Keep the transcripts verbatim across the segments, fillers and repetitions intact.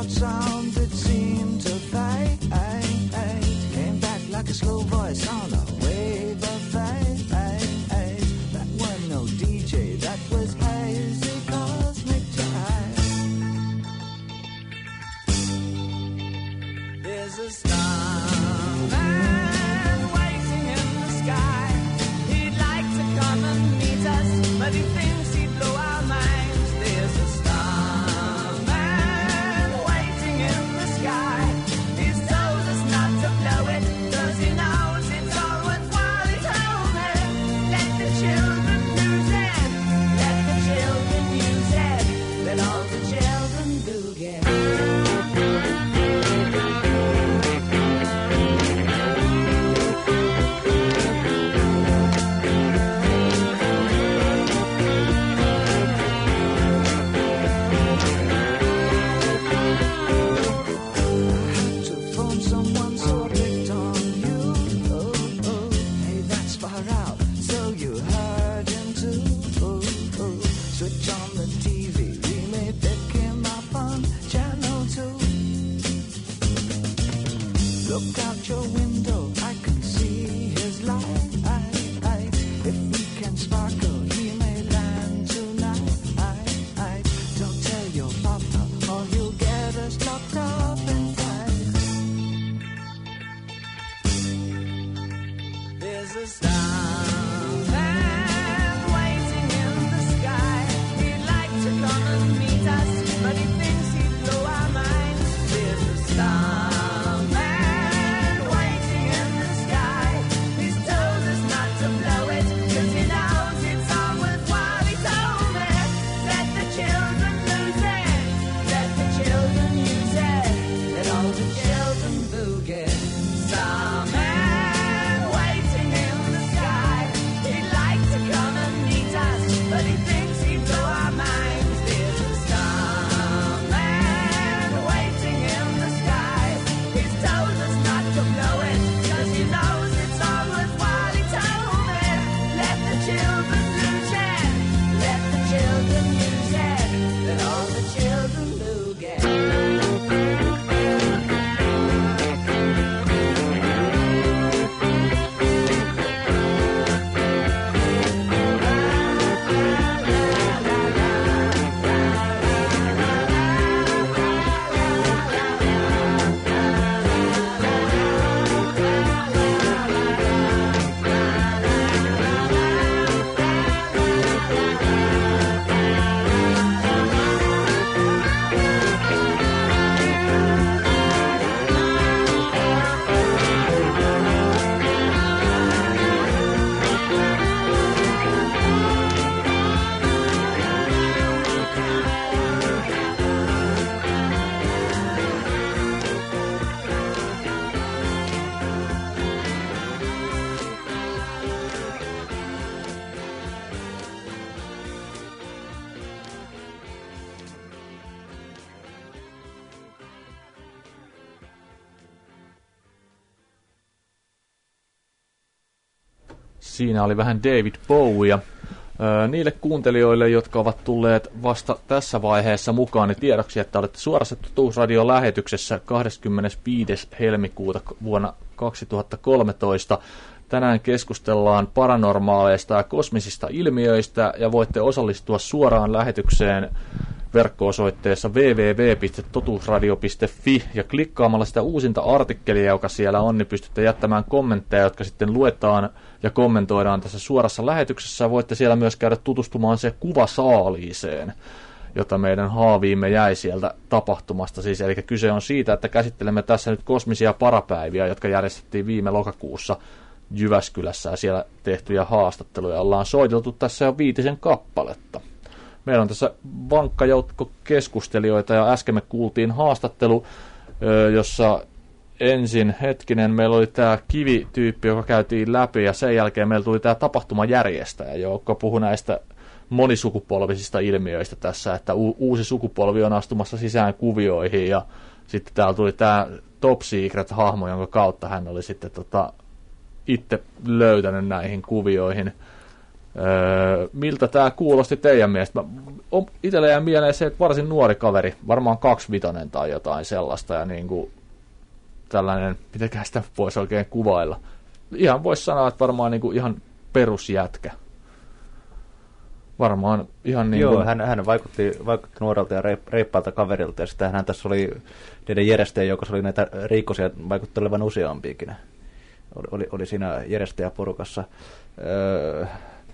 loud sound that seemed to fade. Came back like a slow voice on a wave of fade. That was no D J, that was hazy cosmic jive. There's a starman waiting in the sky. He'd like to come and meet us, but he thinks he'd blow our minds. There's a starman waiting in the sky. He's told us not to blow it, 'cause he knows it's all worthwhile. He told me, let the children lose it, let the children use it, let all the children do get. Look out your window, I can see his light. If we can sparkle, he may land tonight. Don't tell your papa, or he'll get us locked up inside. There's a starman waiting in the sky. He'd like to come and meet us, but he thinks he'd blow our minds. There's a star. Siinä oli vähän David Bowiea. Niille kuuntelijoille, jotka ovat tulleet vasta tässä vaiheessa mukaan, niin tiedoksi, että olette suorassa Totuusradion lähetyksessä kahdeskymmenesviides helmikuuta vuonna kaksituhattakolmetoista. Tänään keskustellaan paranormaaleista ja kosmisista ilmiöistä, ja voitte osallistua suoraan lähetykseen verkko-osoitteessa double-u double-u double-u piste totuusradio piste fi, ja klikkaamalla sitä uusinta artikkelia, joka siellä on, niin pystytte jättämään kommentteja, jotka sitten luetaan ja kommentoidaan tässä suorassa lähetyksessä. Voitte siellä myös käydä tutustumaan se kuvasaaliiseen, jota meidän haaviimme jäi sieltä tapahtumasta. Siis, eli kyse on siitä, että käsittelemme tässä nyt kosmisia parapäiviä, jotka järjestettiin viime lokakuussa Jyväskylässä, ja siellä tehtyjä haastatteluja ollaan soiteltu tässä jo viitisen kappaletta. Meillä on tässä vankka joukko keskustelijoita, ja äsken me kuultiin haastattelu, jossa ensin hetkinen meillä oli tämä kivityyppi, joka käytiin läpi, ja sen jälkeen meillä tuli tämä tapahtumajärjestäjä, joka puhui näistä monisukupolvisista ilmiöistä tässä, että u- uusi sukupolvi on astumassa sisään kuvioihin, ja sitten täällä tuli tämä Top Secret-hahmo, jonka kautta hän oli sitten tota, itse löytänyt näihin kuvioihin. Öö, miltä tämä kuulosti teidän mielestä? Mä itsellä jää mieleen se, että varsin nuori kaveri, varmaan kaksivitonen tai jotain sellaista, ja niin kuin tällainen, mitenkään sitä voisi oikein kuvailla. Ihan voisi sanoa, että varmaan niin kuin ihan perusjätkä. Varmaan ihan niin Joo, kuin... hän, hän vaikutti, vaikutti nuorelta ja reippaalta kaverilta, ja sitten hän tässä oli niiden järjestäjä, joka oli näitä riikkosia vaikuttelevan useampiikin. Oli, oli, oli siinä järjestäjäporukassa. Öö,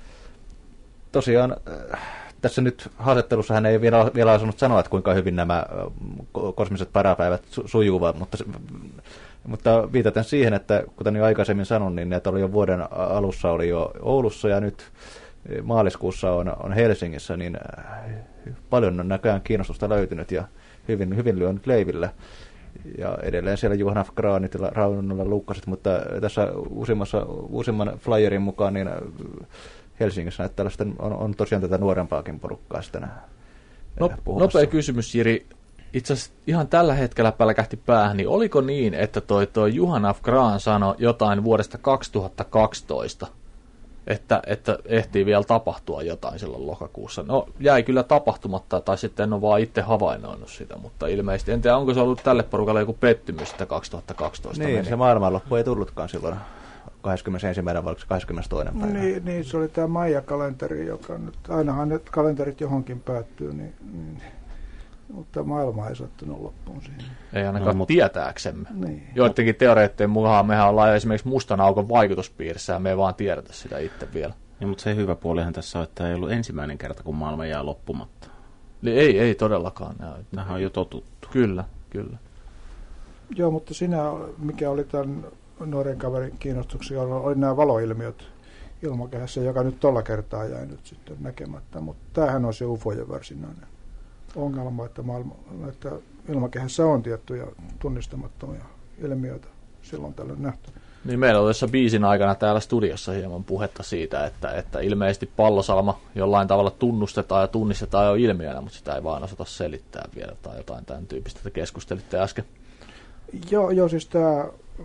tosiaan tässä nyt haastattelussa hän ei vielä, vielä osannut sanoa, että kuinka hyvin nämä kosmiset parapäivät su, sujuvat, mutta, mutta viitaten siihen, että kuten jo aikaisemmin sanon, niin näitä oli jo vuoden alussa oli jo Oulussa ja nyt maaliskuussa on, on Helsingissä, niin paljon on näköjään kiinnostusta löytynyt ja hyvin, hyvin lyönyt leivillä. Ja edelleen siellä Juhana Granit ja Raunolla Lukkaset, mutta tässä uusimmassa, uusimman flyerin mukaan niin Helsingissä näyttää on, on tosiaan tätä nuorempaakin porukkaa sitten no, Nopea kysymys, Jiri. Itse asiassa ihan tällä hetkellä pälkähti päähän, niin oliko niin, että toi, toi Juhana Gran sanoi jotain vuodesta kaksituhattakaksitoista, että, että ehtii vielä tapahtua jotain silloin lokakuussa? No, jäi kyllä tapahtumatta, tai sitten en ole vaan itse havainnoinut sitä, mutta ilmeisesti, en tiedä, onko se ollut tälle porukalle joku pettymys, että kaksituhattakaksitoista Niin, meni. se maailmanloppu ei tullutkaan silloin kahdeskymmenesensimmäinen vai kahdeskymmenestoinen päivä. Niin, niin, se oli tämä Maija-kalenteri, joka nyt, ainahan nyt kalenterit johonkin päättyy, niin, niin, mutta maailma ei sattunut loppuun siihen. Ei ainakaan no, mutta... tietääksemme. Niin. Joidenkin teoreettien mukaan mehän ollaan esimerkiksi mustan aukon vaikutuspiirissä ja me ei vaan tiedetä sitä itse vielä. Ja, mutta se hyvä puolihan tässä on, että ei ollut ensimmäinen kerta, kun maailma jää loppumatta. Ei, ei todellakaan. Tämähän on jo totuttu. Kyllä, kyllä. Joo, mutta siinä, mikä oli tämän nuoren kaverin kiinnostuksia, oli nämä valoilmiöt ilmakehässä, joka nyt tuolla kertaa jäi nyt sitten näkemättä. Mutta tämähän on se U F Ojen varsinainen ongelma, että, maailma, että ilmakehässä on tiettyjä tunnistamattomia ilmiöitä silloin tällöin nähty. Niin meillä oli tässä biisin aikana täällä studiossa hieman puhetta siitä, että, että ilmeisesti Pallosalma jollain tavalla tunnustetaan ja tunnistetaan jo ilmiönä, mutta sitä ei vaan osata selittää vielä tai jotain tämän tyyppistä, että keskustelitte äsken. Joo, joo siis tämä,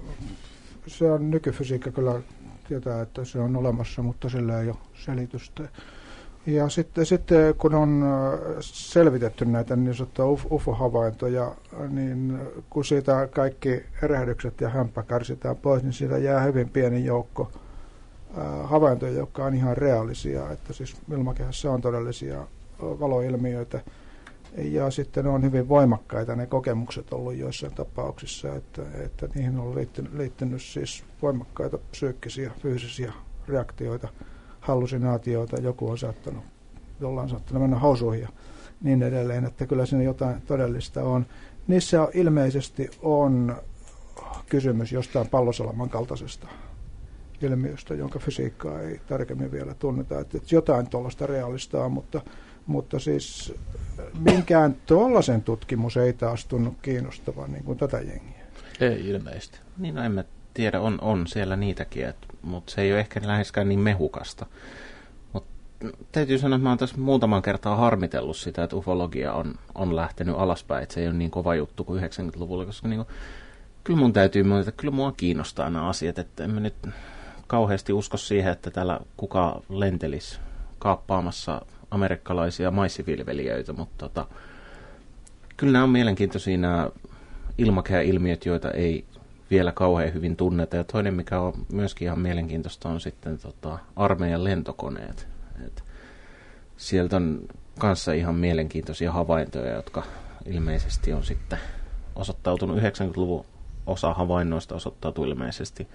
se on nykyfysiikka kyllä tietää, että se on olemassa, mutta sillä ei ole selitystä. Ja sitten, sitten kun on selvitetty näitä niin sanottuja U F O-havaintoja, niin kun siitä kaikki erehdykset ja hämpä kärsitään pois, niin siitä jää hyvin pieni joukko havaintoja, jotka on ihan reaalisia, että siis ilmakehässä on todellisia valoilmiöitä. Ja sitten on hyvin voimakkaita ne kokemukset ollut joissain tapauksissa, että, että niihin on liittynyt, liittynyt siis voimakkaita psyykkisiä, fyysisiä reaktioita, hallusinaatioita, joku on saattanut, jollain on saattanut mennä housuihin ja niin edelleen, että kyllä siinä jotain todellista on. Niissä on, ilmeisesti on kysymys jostain Pallosalman kaltaisesta ilmiöstä, jonka fysiikkaa ei tarkemmin vielä tunneta, että jotain tuollaista realista on, mutta, mutta siis minkään tuollaisen tutkimus ei taas tunnu kiinnostavan niin kuin tätä jengiä. Ei ilmeisesti. Niin, no en mä tiedä, on, on siellä niitäkin, et, mutta se ei ole ehkä läheskään niin mehukasta. Mut täytyy sanoa, että mä oon tässä muutaman kertaa harmitellut sitä, että ufologia on, on lähtenyt alaspäin, että se ei ole niin kova juttu kuin yhdeksänkymmentäluvulla, koska niin kuin, kyllä mun täytyy myöntää, että kyllä mua kiinnostaa nämä asiat, että en mä nyt kauheasti usko siihen, että täällä kuka lentelisi kaappaamassa amerikkalaisia maissivilvelijöitä, mutta tota, kyllä nämä on mielenkiintoisia nämä ilmakehäilmiöt, joita ei vielä kauhean hyvin tunneta. Ja toinen, mikä on myöskin ihan mielenkiintoista, on sitten tota, armeijan lentokoneet. Et sieltä on kanssa ihan mielenkiintoisia havaintoja, jotka ilmeisesti on sitten osoittautunut yhdeksänkymmentäluvun osa havainnoista osoittautui ilmeisesti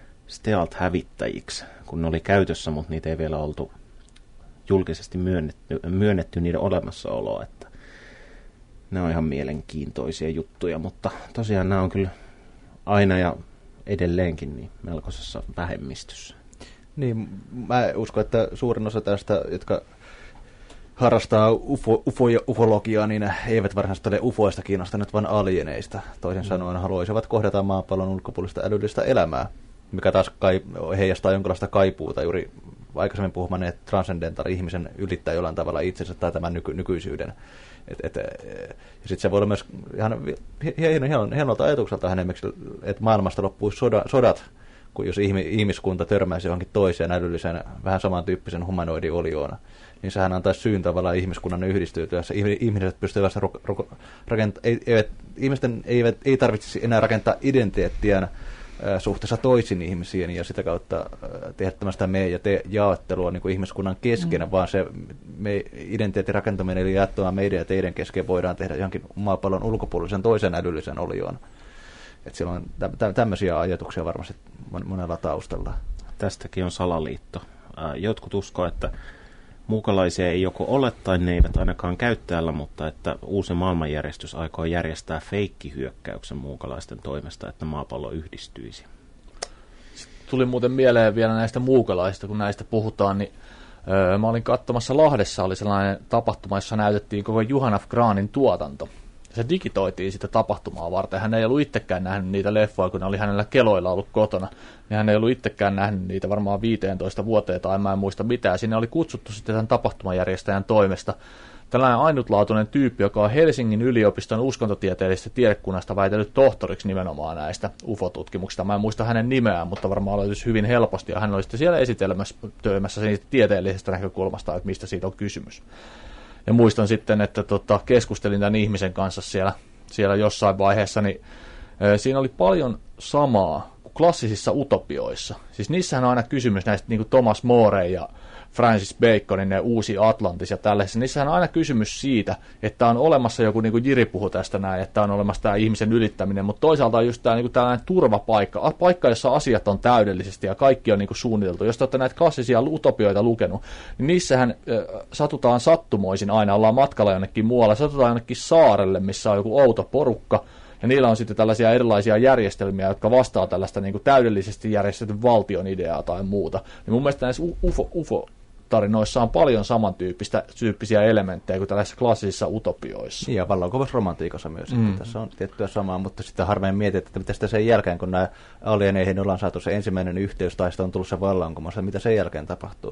stealth-hävittäjiksi, kun ne oli käytössä, mutta niitä ei vielä oltu julkisesti myönnetty, myönnetty niiden olemassaoloa, että ne on ihan mielenkiintoisia juttuja, mutta tosiaan nämä on kyllä aina ja edelleenkin niin melkoisessa vähemmistössä. Niin, mä uskon, että suurin osa tästä, jotka harrastaa ufo, ufo, ufologiaa, niin eivät varsinaisesti ole ufoista kiinnostuneet, vaan alieneista. Toisin mm. sanoen haluaisivat kohdata maapallon ulkopuolista älyllistä elämää, mikä taas kai, heijastaa jonkinlaista kaipuuta juuri aikaisemmin puhumaan transcendentaali ihmisen ylittää jollain tavalla itsensä tai tämän nyky- nykyisyyden. Et, et, ja sitten se voi olla myös ihan hienolta ajatukselta hänen, että maailmasta loppuisi soda, sodat kun jos ihmiskunta törmäisi johonkin toiseen älyllisen, vähän samantyyppisen humanoidin olioona, niin sehän antaisi syyn tavallaan ihmiskunnan yhdistyytyä. Ihmiset pystyvät rakentamaan, eivät, ihmisten eivät, ei tarvitsisi enää rakentaa identiteettiään suhteessa toisiin ihmisiin ja sitä kautta tehdä tämmöistä me- ja te-jaottelua niin kuin ihmiskunnan kesken, mm. vaan se me- identiteetin rakentaminen eli jaettuna meidän ja teidän kesken voidaan tehdä johonkin maapallon ulkopuolisen toisen älyllisen olioon. Että siellä on tä- tämmöisiä ajatuksia varmasti monella taustalla. Tästäkin on salaliitto. Jotkut uskoo, että muukalaisia ei joko ole tai ne eivät ainakaan käy täällä, mutta että uusi maailmanjärjestys aikoo järjestää feikkihyökkäyksen muukalaisten toimesta, että maapallo yhdistyisi. Sitten tuli muuten mieleen vielä näistä muukalaisista, kun näistä puhutaan, niin öö, mä olin katsomassa Lahdessa, oli sellainen tapahtuma, jossa näytettiin koko Johan af Granin tuotanto. Se digitoitiin sitä tapahtumaa varten. Hän ei ollut itsekään nähnyt niitä leffoja, kun ne oli hänellä keloilla ollut kotona. Ja hän ei ollut itsekään nähnyt niitä varmaan viisitoista vuoteen tai mä en muista mitään. Sinne oli kutsuttu sitten tämän tapahtumajärjestäjän toimesta tällainen ainutlaatuinen tyyppi, joka on Helsingin yliopiston uskontotieteellisestä tiedekunnasta väitellyt tohtoriksi nimenomaan näistä U F O-tutkimuksista. Mä en muista hänen nimeään, mutta varmaan löytyisi hyvin helposti. Ja hän oli sitten siellä esitelmässä siitä tieteellisestä näkökulmasta, että mistä siitä on kysymys. Ja muistan sitten, että tota, keskustelin tämän ihmisen kanssa siellä, siellä jossain vaiheessa, niin e, siinä oli paljon samaa kuin klassisissa utopioissa. Siis niissähän on aina kysymys näistä niin kuin Thomas More ja Francis Baconin ne Uusi Atlantis ja tällaisessa. Niissähän on aina kysymys siitä, että on olemassa joku, niin kuin Jiri puhui tästä näin, että on olemassa tämä ihmisen ylittäminen, mutta toisaalta on just tämä niin kuin tällainen turvapaikka, paikka, jossa asiat on täydellisesti ja kaikki on niin kuin suunniteltu. Jos te olette näitä klassisia utopioita lukenut, niin niissähän äh, satutaan sattumoisin aina, ollaan matkalla jonnekin muualla, satutaan jonnekin saarelle, missä on joku outo porukka, ja niillä on sitten tällaisia erilaisia järjestelmiä, jotka vastaa tällaista niin kuin täydellisesti järjestetyn valtion ideaa tai muuta. Niin mun mielestä näissä U F O, U F O-tarinoissa on paljon samantyyppistä tyyppisiä elementtejä kuin tällaisissa klassisissa utopioissa. Ja vallankumouksen romantiikassa myös. Mm. Tässä on tiettyä samaa, mutta sitten harvemmin mietit, että mitä sitä sen jälkeen, kun nämä alieneihin ollaan saatu se ensimmäinen yhteys tai sitten on tullut se vallankumous, mitä sen jälkeen tapahtuu.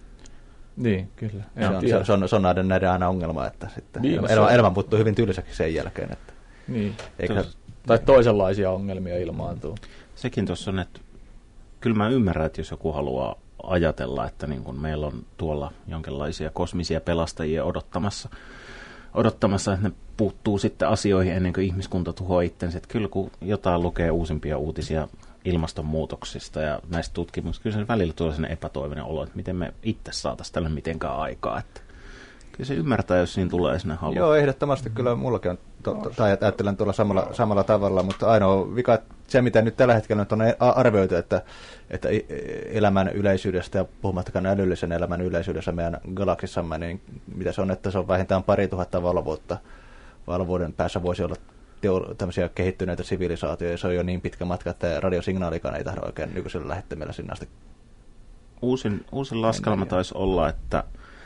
Niin, kyllä. Se on, se, on, se on näiden, näiden aina ongelma, että sitten elämä, elämä puuttuu hyvin tylsäksi sen jälkeen. Että niin. Tos, tai toisenlaisia ongelmia ilmaantuu. Sekin tuossa on, että kyllä mä ymmärrän, että jos joku haluaa ajatella, että niin kun meillä on tuolla jonkinlaisia kosmisia pelastajia odottamassa, odottamassa, että ne puuttuu sitten asioihin ennen kuin ihmiskunta tuhoaa itsensä. Että kyllä kun jotain lukee uusimpia uutisia ilmastonmuutoksista ja näistä tutkimuksista, kyllä sen välillä tulee sellainen epätoivoinen olo, että miten me itse saataisiin tälle mitenkään aikaa. Että kyllä se ymmärtää, jos siinä tulee sinne halu. Joo, ehdottomasti kyllä mullakin on, to, to, tai ajattelen tuolla samalla, samalla tavalla, mutta ainoa vika, se mitä nyt tällä hetkellä nyt on arvioitu, että, että elämän yleisyydestä ja puhumattakaan älyllisen elämän yleisyydessä meidän galaksissamme, niin mitä se on, että se on vähintään pari tuhatta valovuotta. Valovuoden päässä voisi olla teo, tämmöisiä kehittyneitä sivilisaatioita, ja se on jo niin pitkä matka, että radiosignaalikaan ei tahdo oikein nykyisellä lähettimellä sinne asti. Uusin, uusin laskelma taisi olla, että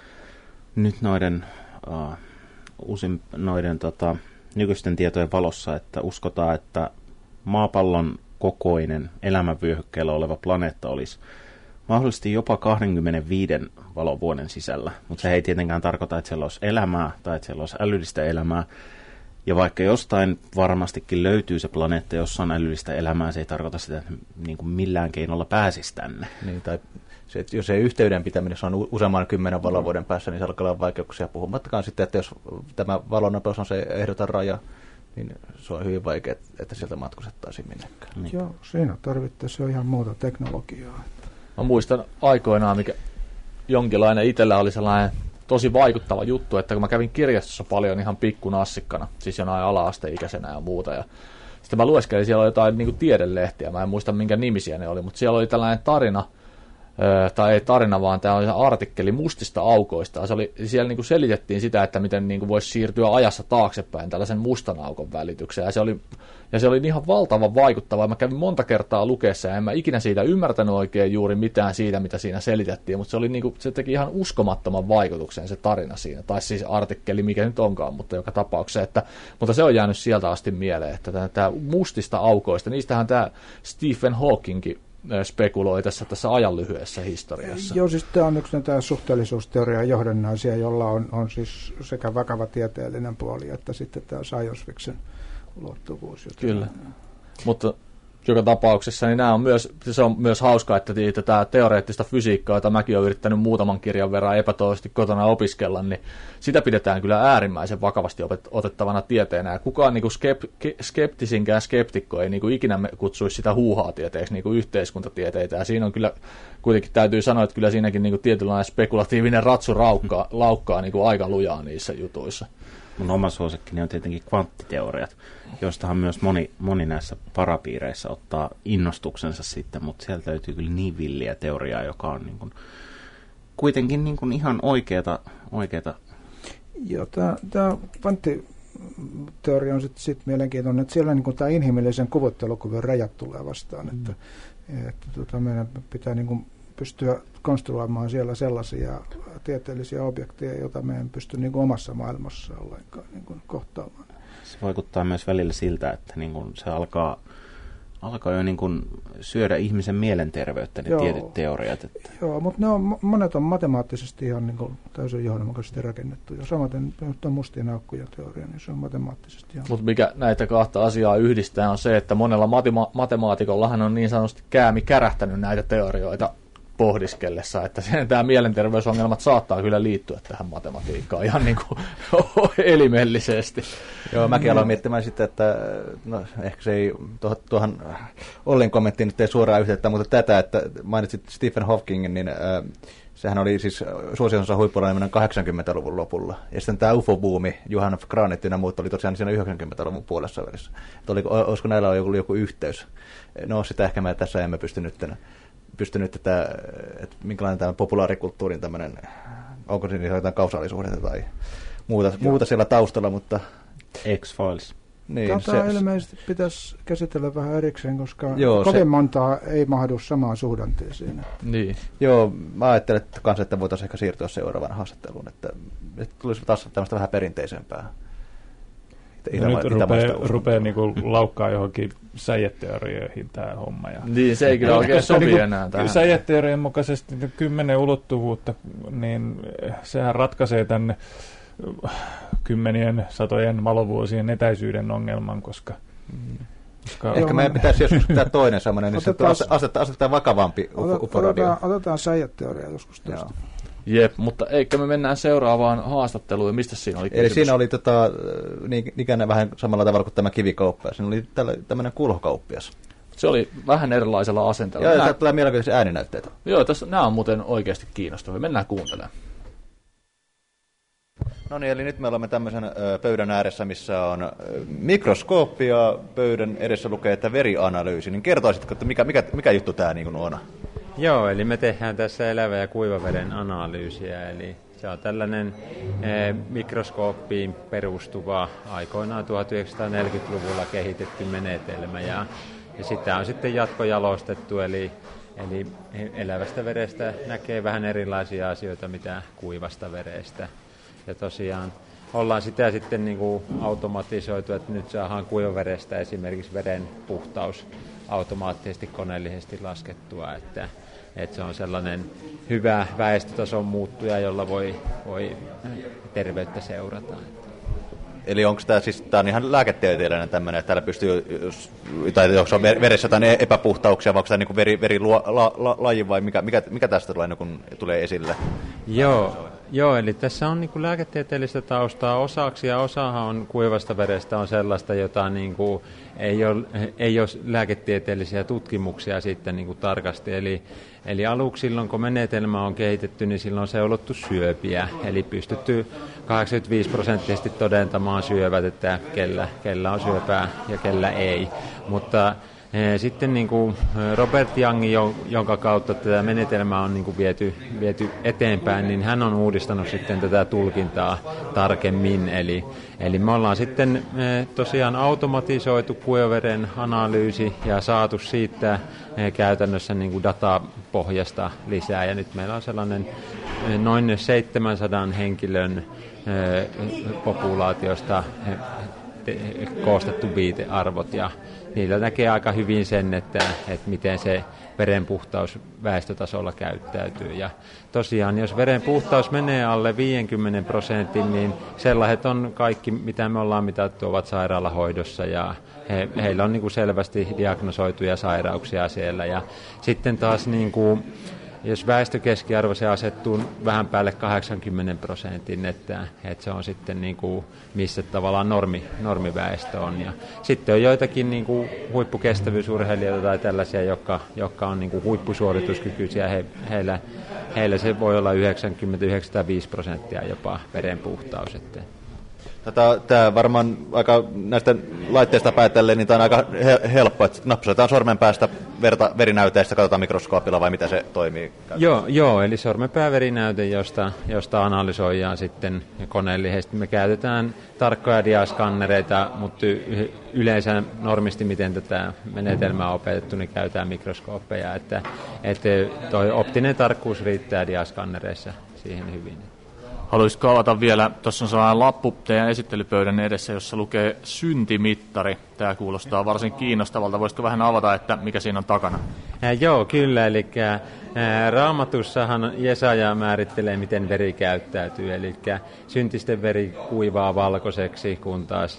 nyt noiden, uh, uusin, noiden tota, nykyisten tietojen valossa, että uskotaan, että maapallon kokoinen elämänvyöhykkeellä oleva planeetta olisi mahdollisesti jopa kaksikymmentäviisi valovuoden sisällä, mutta se ei tietenkään tarkoita, että siellä olisi elämää tai että siellä olisi älyllistä elämää. Ja vaikka jostain varmastikin löytyy se planeetta, jossa on älyllistä elämää, se ei tarkoita sitä, että niin kuin millään keinolla pääsisi tänne. Niin, tai se, että jos ei yhteyden pitäminen on useamman kymmenen valovuoden päässä, niin se alkaa olla vaikeuksia. Puhumattakaan sitten, että jos tämä valonopeus on se ehdoton raja, niin se on hyvin vaikea, että sieltä matkustettaisiin minnekään. Niin. Joo, siinä tarvittaisiin ihan muuta teknologiaa. Mä muistan aikoinaan, mikä jonkinlainen itsellä oli sellainen tosi vaikuttava juttu, että kun mä kävin kirjastossa paljon ihan pikkunassikkana, siis jonain ala-asteikäisenä ja muuta, ja sitten mä lueskelin, siellä oli jotain niin kuin tiedelehtiä, mä en muista minkä nimisiä ne oli, mutta siellä oli tällainen tarina, tai ei tarina, vaan tämä oli artikkeli mustista aukoista. Se oli, siellä niin kuin selitettiin sitä, että miten niin kuin voisi siirtyä ajassa taaksepäin tällaisen mustan aukon välitykseen. Ja se oli, ja se oli ihan valtavan vaikuttava. Mä kävin monta kertaa lukeessa ja en mä ikinä siitä ymmärtänyt oikein juuri mitään siitä, mitä siinä selitettiin. Mutta se, oli niin kuin, se teki ihan uskomattoman vaikutuksen se tarina siinä. Tai siis artikkeli, mikä nyt onkaan, mutta joka tapauksessa. Että, mutta se on jäänyt sieltä asti mieleen, että tämä mustista aukoista, niistähän tämä Stephen Hawkingkin spekuloi tässä, tässä ajan lyhyessä historiassa. Joo, siis tämä on yksi näitä suhteellisuusteorian johdannaisia, jolla on, on siis sekä vakava tieteellinen puoli, että sitten tämä science fiction ulottuvuus. Kyllä, mutta joka tapauksessa, niin nämä on myös, se on myös hauskaa, että tätä teoreettista fysiikkaa, jota mäkin olen yrittänyt muutaman kirjan verran epätoivoisesti kotona opiskella, niin sitä pidetään kyllä äärimmäisen vakavasti otettavana tieteenä. Ja kukaan niin kuin skep- skeptisinkään skeptikko ei niin kuin ikinä kutsuisi sitä huuhaa tieteeksi, niin kuin yhteiskuntatieteitä. Ja siinä on kyllä, kuitenkin täytyy sanoa, että kyllä siinäkin niin kuin tietynlainen spekulatiivinen ratsu raukkaa, laukkaa niin kuin aika lujaa niissä jutuissa. Mun oma suosikkini on tietenkin kvanttiteoriat, joistahan myös moni, moni näissä parapiireissä ottaa innostuksensa sitten, mutta sieltä löytyy kyllä niin villiä teoriaa, joka on niin kuin, kuitenkin niin kuin ihan oikeata. oikeata. Joo, tämä kvanttiteoria on sitten sit mielenkiintoinen, että siellä niin tämä inhimillisen kuvittelukuvien rajat tulee vastaan, mm. että, että tota, meidän pitää niin kuin pystyä konstruoimaan siellä sellaisia tieteellisiä objekteja, joita me en pysty niin kuin omassa maailmassa ollenkaan niin kuin kohtaamaan. Se vaikuttaa myös välillä siltä, että niin kuin se alkaa, alkaa jo niin kuin syödä ihmisen mielenterveyttä, ne Joo. tietyt teoriat. Että. Joo, mutta ne on, monet on matemaattisesti ihan niin kuin täysin johdonmukaisesti rakennettu. Ja samaten on mustien aukkojen teoria, niin se on matemaattisesti ihan. Mutta mikä näitä kahta asiaa yhdistää on se, että monella matima- matemaatikollahan on niin sanotusti käämi kärähtänyt näitä teorioita pohdiskellessa, että tämä mielenterveysongelmat saattaa kyllä liittyä tähän matematiikkaan ihan niin kuin elimellisesti. Joo, mäkin aloin miettimään sitten, että no, ehkä se ei tuohon, tuohon Ollin kommenttiin nyt ei suoraan yhteyttä, mutta tätä, että mainitsit Stephen Hawkingin, niin äh, sehän oli siis suosionsa huippulainen kahdeksankymmentäluvun lopulla. Ja sitten tämä U F O-buumi, Johan F. Granet ja muut oli tosiaan siinä yhdeksänkymmentäluvun puolessa välissä. Että oli, olisiko näillä ollut joku, joku yhteys? No sitä ehkä me tässä emme pysty nyt pystynyt, että, että minkälainen tämä populaarikulttuurin tämmöinen, onko siinä jotain kausaalisuhdetta tai muuta, muuta siellä taustalla, mutta X-Files. Niin, Tätä se, ilmeisesti pitäisi käsitellä vähän erikseen, koska joo, kovin se, montaa ei mahdu samaan suhdanteeseen. Niin. Joo, mä ajattelen että kans, että voitaisiin ehkä siirtyä seuraavaan haastatteluun, että, että tulisi taas tämmöistä vähän perinteisempää. No nyt rupeaa, rupeaa niinku laukkaa johonkin säijeteorioihin tämä homma. Ja niin, se ei kyllä oikein sovi niinku enää tähän. Säijeteorian mukaisesti kymmenen ulottuvuutta, niin sehän ratkaisee tänne kymmenien, satojen valovuosien etäisyyden ongelman, koska... Mm. koska ehkä meidän pitäisi joskus pitää toinen sellainen, niin otetaan, se asettaa, asettaa vakavampi ufo-radio. Otetaan, otetaan säijeteoria joskus tästä. Jep, mutta eikö me mennään seuraavaan haastatteluun, mistä siinä oli kysymys? Eli siinä oli tota, niin, ikään vähän samalla tavalla kuin tämä kivikauppa, siinä oli tämmöinen kulhokauppias. Se oli vähän erilaisella asenteella. Joo, ja täältä tulee mielenkiintoisia ääninäytteitä. Joo, tässä, nämä on muuten oikeasti kiinnostavia. Mennään kuuntelemaan. No niin, eli nyt me olemme tämmöisen ö, pöydän ääressä, missä on ö, mikroskooppi ja pöydän edessä lukee, että verianalyysi. Niin kertoisitko, että mikä, mikä, mikä juttu tämä niin on? Joo, eli me tehdään tässä elävä- ja kuivaveden analyysiä, eli se on tällainen eh, mikroskooppiin perustuva aikoinaan tuhatyhdeksänsataaneljäkymmentäluvulla kehitetty menetelmä, ja, ja sitä on sitten jatkojalostettu, eli, eli elävästä verestä näkee vähän erilaisia asioita, mitä kuivasta verestä, ja tosiaan ollaan sitä sitten niin kuin automatisoitu, että nyt saadaan kuivaverestä esimerkiksi veren puhtaus automaattisesti koneellisesti laskettua, että, että se on sellainen hyvä väestötason muuttuja, jolla voi, voi terveyttä seurata. Eli onko tämä siis, tämä on ihan lääketieteellinen tämmöinen, että täällä pystyy, tai onko on veressä jotain epäpuhtauksia, vai onko tämä niin veri, verilaji, vai mikä, mikä, mikä tästä tulee, kun tulee esille? Joo, joo, eli tässä on niin kuin lääketieteellistä taustaa osaksi, ja osahan on kuivasta verestä on sellaista, jota niin kuin ei ole, ei ole lääketieteellisiä tutkimuksia sitten niin kuin tarkasti. Eli, eli aluksi silloin, kun menetelmä on kehitetty, niin silloin se on ollut syöpiä, eli pystytty kahdeksankymmentäviisi prosenttisesti todentamaan syövät, että kellä, kellä on syöpää ja kellä ei. Mutta e, sitten niin kuin Robert Young, jonka kautta tätä menetelmää on niin kuin viety, viety eteenpäin, niin hän on uudistanut sitten tätä tulkintaa tarkemmin. Eli, eli me ollaan sitten e, tosiaan automatisoitu kuivaveden analyysi ja saatu siitä e, käytännössä niin kuin datapohjasta lisää. Ja nyt meillä on sellainen e, noin seitsemänsadan henkilön e, populaatiosta e, te, koostettu viitearvot, ja niillä näkee aika hyvin sen, että, että miten se veren puhtaus väestötasolla käyttäytyy. Ja tosiaan, jos veren puhtaus menee alle viisikymmentä prosentin, niin sellaiset on kaikki, mitä me ollaan mitattu, ovat sairaalahoidossa ja he, heillä on niin kuin selvästi diagnosoituja sairauksia siellä. Ja sitten taas niin kuin, jos väestökeskiarvo se asettuu vähän päälle kahdeksankymmentä prosentin, että, että se on sitten niin kuin, missä tavallaan normi, normiväestö on. Ja sitten on joitakin niin kuin huippukestävyysurheilijoita tai tällaisia, jotka, jotka on niin kuin huippusuorituskykyisiä. He, heillä, heillä se voi olla yhdeksänkymmentä yhdeksänkymmentäviisi prosenttia jopa veren puhtaus. Että. Tätä, tämä varmaan aika näistä laitteista päätellen, niin tämä on aika he, helppo, että napsataan sormen päästä verta, verinäyteistä, katsotaan mikroskoopilla vai mitä se toimii? Joo, joo, eli sormenpääverinäyte, josta, josta analysoidaan sitten koneellisesti. Me käytetään tarkkoja diaskannereita, mutta yleensä normisti, miten tätä menetelmää on opetettu, niin käytetään mikroskooppeja, että, että toi optinen tarkkuus riittää diaskannereissa siihen hyvin. Haluaisitko avata vielä, tuossa on sellainen lappu teidän esittelypöydän edessä, jossa lukee syntimittari. Tämä kuulostaa varsin kiinnostavalta. Voisitko vähän avata, että mikä siinä on takana? Ää, joo, kyllä. Eli ää, Raamatussahan Jesaja määrittelee, miten veri käyttäytyy. Eli syntisten veri kuivaa valkoiseksi, kun taas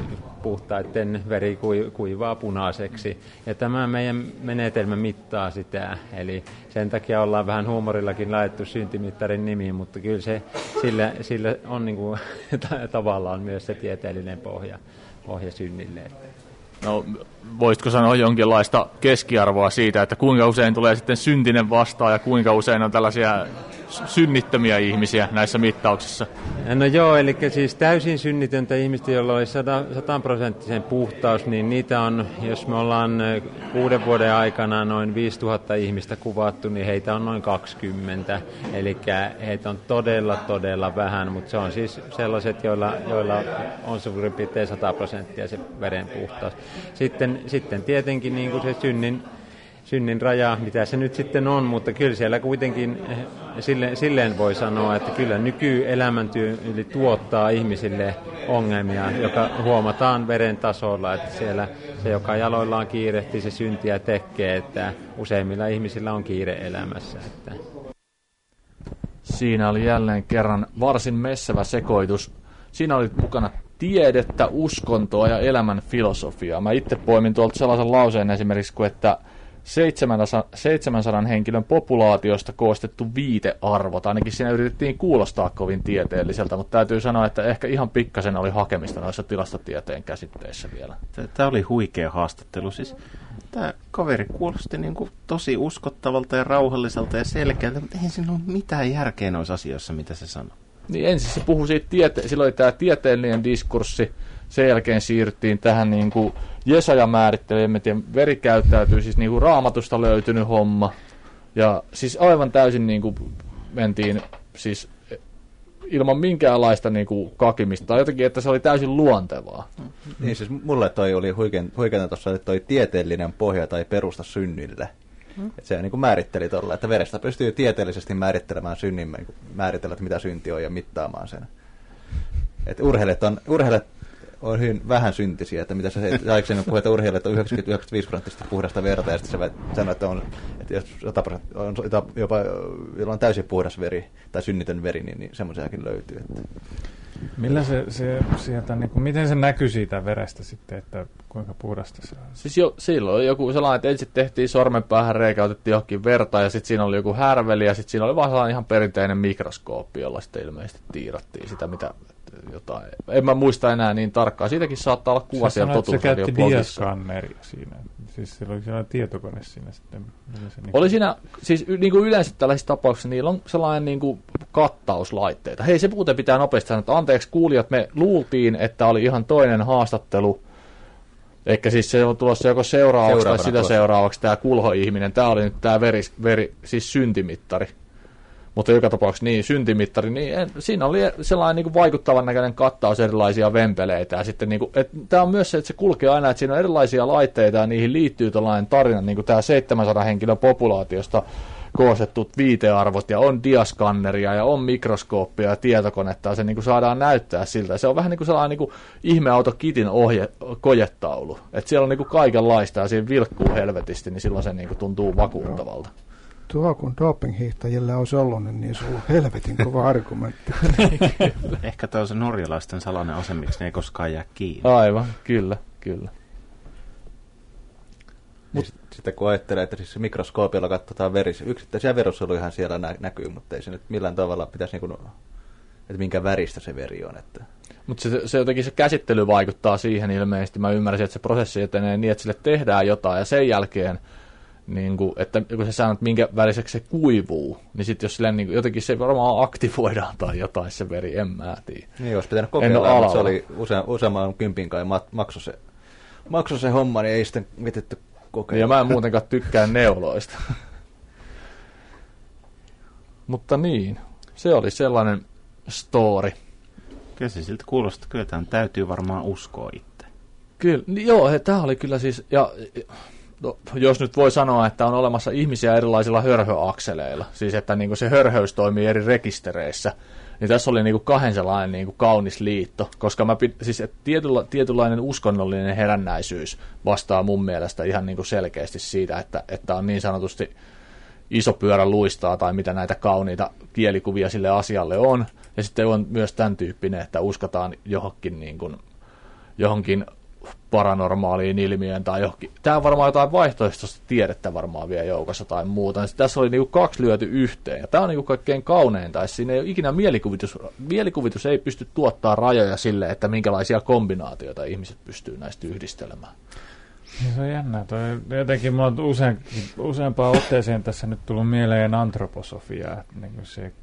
puhtaiden veri kuivaa punaiseksi. Ja tämä meidän menetelmä mittaa sitä. Eli sen takia ollaan vähän huumorillakin laitettu syntimittarin nimi, mutta kyllä se sillä, sillä on niin kuin, tavallaan myös se tieteellinen pohja, pohja synnille. No, voisitko sanoa jonkinlaista keskiarvoa siitä, että kuinka usein tulee sitten syntinen vastaan ja kuinka usein on tällaisia synnittömiä ihmisiä näissä mittauksissa? No joo, eli siis täysin synnitöntä ihmistä, jolla oli sataprosenttisen puhtaus, niin niitä on, jos me ollaan kuuden vuoden aikana noin viisituhatta ihmistä kuvattu, niin heitä on noin kaksikymmentä. Eli heitä on todella, todella vähän, mutta se on siis sellaiset, joilla, joilla on suurin piirtein sata prosenttia se veren puhtaus. Sitten, sitten tietenkin niin kuin se synnin, synnin raja, mitä se nyt sitten on, mutta kyllä siellä kuitenkin silleen, silleen voi sanoa, että kyllä nykyelämäntyyli tuottaa ihmisille ongelmia, joka huomataan veren tasolla, että siellä se, joka jaloillaan kiirehtii, se syntiä tekee, että useimmilla ihmisillä on kiire elämässä. Että. Siinä oli jälleen kerran varsin messevä sekoitus. Siinä oli mukana tiedettä, uskontoa ja elämän filosofiaa. Mä itse poimin tuolta sellaisen lauseen esimerkiksi, kuin että seitsemänsadan henkilön populaatiosta koostettu viitearvot. Ainakin siinä yritettiin kuulostaa kovin tieteelliseltä, mutta täytyy sanoa, että ehkä ihan pikkasen oli hakemista noissa tilastotieteen käsitteissä vielä. Tämä oli huikea haastattelu. Siis, tämä kaveri kuulosti niin kuin tosi uskottavalta ja rauhalliselta ja selkeältä, mutta eihän siinä ole mitään järkeä noissa asioissa, mitä se sanoo. Niin ensin se puhui siitä, tiete- silloin oli tämä tieteellinen diskurssi, sen jälkeen siirryttiin tähän niin kuin Jesaja määrittelee, miten veri käyttäytyy, siis niin kuin Raamatusta löytynyt homma. Ja siis aivan täysin niin kuin mentiin siis ilman minkäänlaista niin kuin kakimista tai jotenkin, että se oli täysin luontevaa. Niin siis mulle toi oli huikeana tuossa, että toi tieteellinen pohja tai perusta synnille. Hmm. Että se niin kuin määritteli tuolla, että verestä pystyy tieteellisesti määrittelemään synnin, niin määritellä, että mitä synti on ja mittaamaan sen. Että urheilijat on, urheilijat on hyvin vähän syntisiä, että mitä se aikaisemmin puhui, että urheilijat on yhdeksänkymmentä yhdeksänkymmentäviisi prosenttista puhdasta verta, ja sitten se sanoi, että, on, että jos sata prosenttia on jopa, jolla on täysin puhdas veri tai synnitön veri, niin, niin semmoisiakin löytyy. Että. Millä se, se sieltä, niin kuin, miten se näkyy siitä verestä sitten, että kuinka puhdasta se on? Siis jo, silloin oli joku sellainen, että ensin tehtiin sormenpäähän reikä, otettiin johonkin verta ja sitten siinä oli joku härveli ja sitten siinä oli vaan sellainen ihan perinteinen mikroskooppi, jolla sitten ilmeisesti tiirattiin sitä, mitä jotain. En mä muista enää niin tarkkaan. Siitäkin saattaa olla kuva se siellä totuusradion blogissa. Se käytti diaskanneria siinä. Siis siellä oli sellainen tietokone siinä sitten. Se niin oli siinä, siis niin kuin yleensä tällaisissa tapauksissa, niillä on sellainen niin kuin kattauslaitteita. Hei, se muuten pitää nopeasti sanoa, että anteeksi kuulijat, me luultiin, että oli ihan toinen haastattelu. Eikä siis se on tulossa joko seuraavaksi tai sitä tulossa. Seuraavaksi tämä kulhoihminen. Tämä oli nyt tämä veri, veri, siis syntimittari. Mutta joka tapauksessa niin, syntimittari, niin en, siinä oli sellainen niin kuin vaikuttavan näköinen kattaus erilaisia vempeleitä. Ja sitten, niin kuin, et, tämä on myös se, että se kulkee aina, että siinä on erilaisia laitteita ja niihin liittyy tällainen tarina, niin kuin tämä seitsemänsadan henkilön populaatiosta koostetut viitearvot ja on diaskanneria ja on mikroskooppia ja tietokonetta ja se niin kuin saadaan näyttää siltä. Se on vähän niin kuin sellainen niin kuin ihmeauto kitin ohje, kojetaulu. Että siellä on niin kuin kaikenlaista ja siinä vilkkuu helvetisti, niin silloin se niin kuin tuntuu vakuuttavalta. Tuo kun dopinghiihtäjillä olisi ollut, niin se on ollut helvetin kova argumentti. Ehkä tuo on se norjalaisten salainen ase, miksi ne ei koskaan jää kiinni. Aivan, kyllä, kyllä. Mut, sitten kun ajattelee, että siis mikroskoopilla katsotaan verissä, yksittäisiä verusolujahan siellä nä- näkyy, mutta ei se nyt millään tavalla pitäisi, niin kuin, että minkä väristä se veri on. Että. Mutta se, se jotenkin se käsittely vaikuttaa siihen ilmeisesti. Mä ymmärsin, että se prosessi etenee niin, että sille tehdään jotain ja sen jälkeen, niin kuin, että kun sä sanot, minkä väriseksi se kuivuu, niin sitten jos sille, niin kuin, jotenkin se varmaan aktivoidaan tai jotain se veri, en mä tiedä. Niin, olisi pitänyt kokeilla, mutta se oli usea, useamman kympin kai maksoi se, maksoi se homma, niin ei sitten mitetty kokeilla. Ja mä en muutenkaan tykkää neuloista. Mutta niin, se oli sellainen story. Kyllä se siltä kuulostaa, kyllä tämän täytyy varmaan uskoa itse. Kyllä, niin joo, tämä oli kyllä siis, ja no, jos nyt voi sanoa, että on olemassa ihmisiä erilaisilla hörhöakseleilla, siis että niin kuin se hörhöys toimii eri rekistereissä, niin tässä oli niin kuin kahden sellainen niin kuin kaunis liitto, koska mä pid, siis että tietyla, tietynlainen uskonnollinen herännäisyys vastaa mun mielestä ihan niin kuin selkeästi siitä, että, että on niin sanotusti iso pyörä luistaa tai mitä näitä kauniita kielikuvia sille asialle on, ja sitten on myös tämän tyyppinen, että uskotaan johonkin, niin kuin, johonkin paranormaaliin ilmiöön tai johonkin. Tämä on varmaan jotain vaihtoehtoista tiedettä varmaan vielä joukossa tai muuta. Tässä oli niinku kaksi lyöty yhteen. Ja tämä on niinku kaikkein kauneinta. Ja siinä ei ole ikinä mielikuvitus. Mielikuvitus ei pysty tuottaa rajoja sille, että minkälaisia kombinaatioita ihmiset pystyy näistä yhdistelemään. Se on jännä. Toi, jotenkin minulla on usein, useampaan otteeseen tässä nyt tullut mieleen antroposofia. Niin se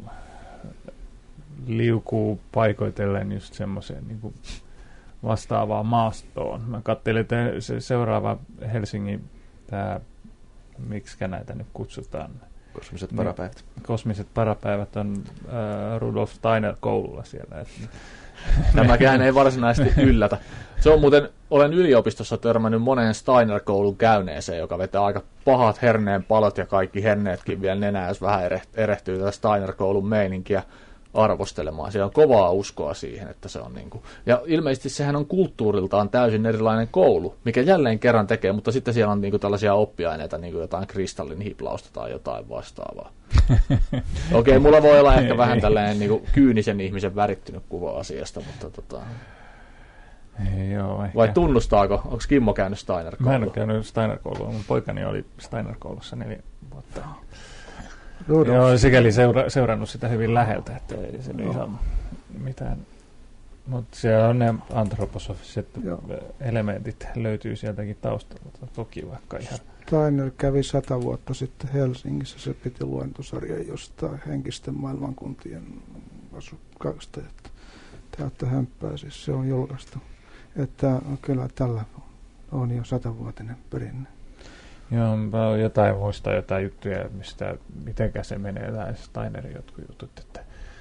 liukuu paikoitellen just semmoiseen niin vastaavaan maastoon. Mä katselin, että se seuraava Helsingin, tämä, miksikä näitä nyt kutsutaan? Kosmiset parapäivät. Kosmiset parapäivät on äh, Rudolf Steiner-koululla siellä. Nämäkään ei varsinaisesti yllätä. Se on muuten, olen yliopistossa törmännyt moneen Steiner-koulun käyneeseen, joka vetää aika pahat herneen palot ja kaikki herneetkin vielä nenää, jos vähän erehtyy tätä Steiner-koulun meininkiä arvostelemaan. Siellä on kovaa uskoa siihen, että se on niin kuin. Ja ilmeisesti sehän on kulttuuriltaan täysin erilainen koulu, mikä jälleen kerran tekee, mutta sitten siellä on niin kuin tällaisia oppiaineita, niin kuin jotain kristallin hiplausta tai jotain vastaavaa. Okei, okay, mulla voi olla ehkä vähän tällainen niin kuin kyynisen ihmisen värittynyt kuva asiasta, mutta tota. Ei, joo, ehkä. Vai tunnustaako? Onko Kimmo käynyt Steiner-koulua? Mä en ole käynyt Steiner-koulua. Mun poikani oli Steiner-koulussa neljä vuotta. Rudolf. Joo, sikäli seura- seurannut sitä hyvin läheltä, että ei se no. ihan mitään. Mutta siellä on ne antroposofiset Joo. elementit löytyy sieltäkin taustalta, toki vaikka ihan. Steiner kävi sata vuotta sitten Helsingissä, se piti luentosarjan jostain henkisten maailmankuntien asukkaista, että täyttä hömppää, siis se on julkaistu. Että kyllä tällä on jo satavuotinen perinne. Joo, mä oon jotain muistaa jotain juttuja, mistä, mitenkä se menee, tai Steinerin jotkut jutut, että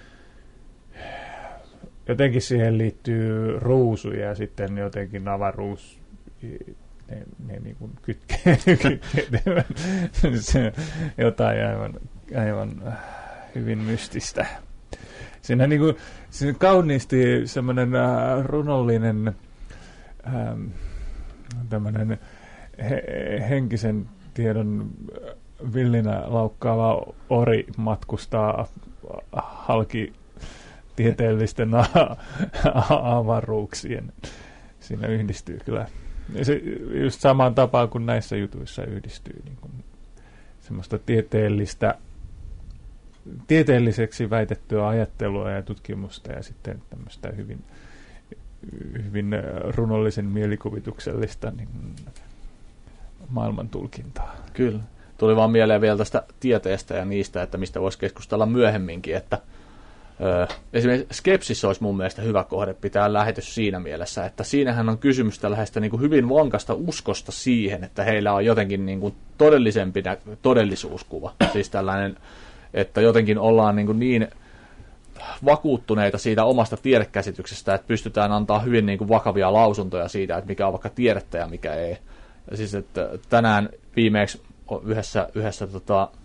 jotenkin siihen liittyy ruusuja ja sitten jotenkin avaruus, ne, ne niin kuin kytkee, kytkee se, jotain aivan, aivan hyvin mystistä. Siinä niin kuin, siinä kauniisti semmoinen äh, runollinen äh, tämmöinen he- henkisen tiedon villinä laukkaava ori matkustaa halki tieteellisten a- a- avaruuksien. Siinä yhdistyy kyllä. Se just samaan tapaan kuin näissä jutuissa yhdistyy niin kuin semmoista tieteellistä, tieteelliseksi väitettyä ajattelua ja tutkimusta ja sitten tämmöistä hyvin, hyvin runollisen mielikuvituksellista niin maailmantulkintaa. Kyllä. Tuli vaan mieleen vielä tästä tieteestä ja niistä, että mistä voisi keskustella myöhemminkin, että ö, esimerkiksi Skepsis olisi mun mielestä hyvä kohde pitää lähetys siinä mielessä, että siinähän on kysymys tällaista niin kuin hyvin vankasta uskosta siihen, että heillä on jotenkin niin kuin todellisempi todellisuuskuva. Siis tällainen, että jotenkin ollaan niin, kuin niin vakuuttuneita siitä omasta tiedekäsityksestä, että pystytään antaa hyvin niin kuin vakavia lausuntoja siitä, että mikä on vaikka tiedettä ja mikä ei. Ja siis, että tänään viimeksi yhdessä, yhdessä tota,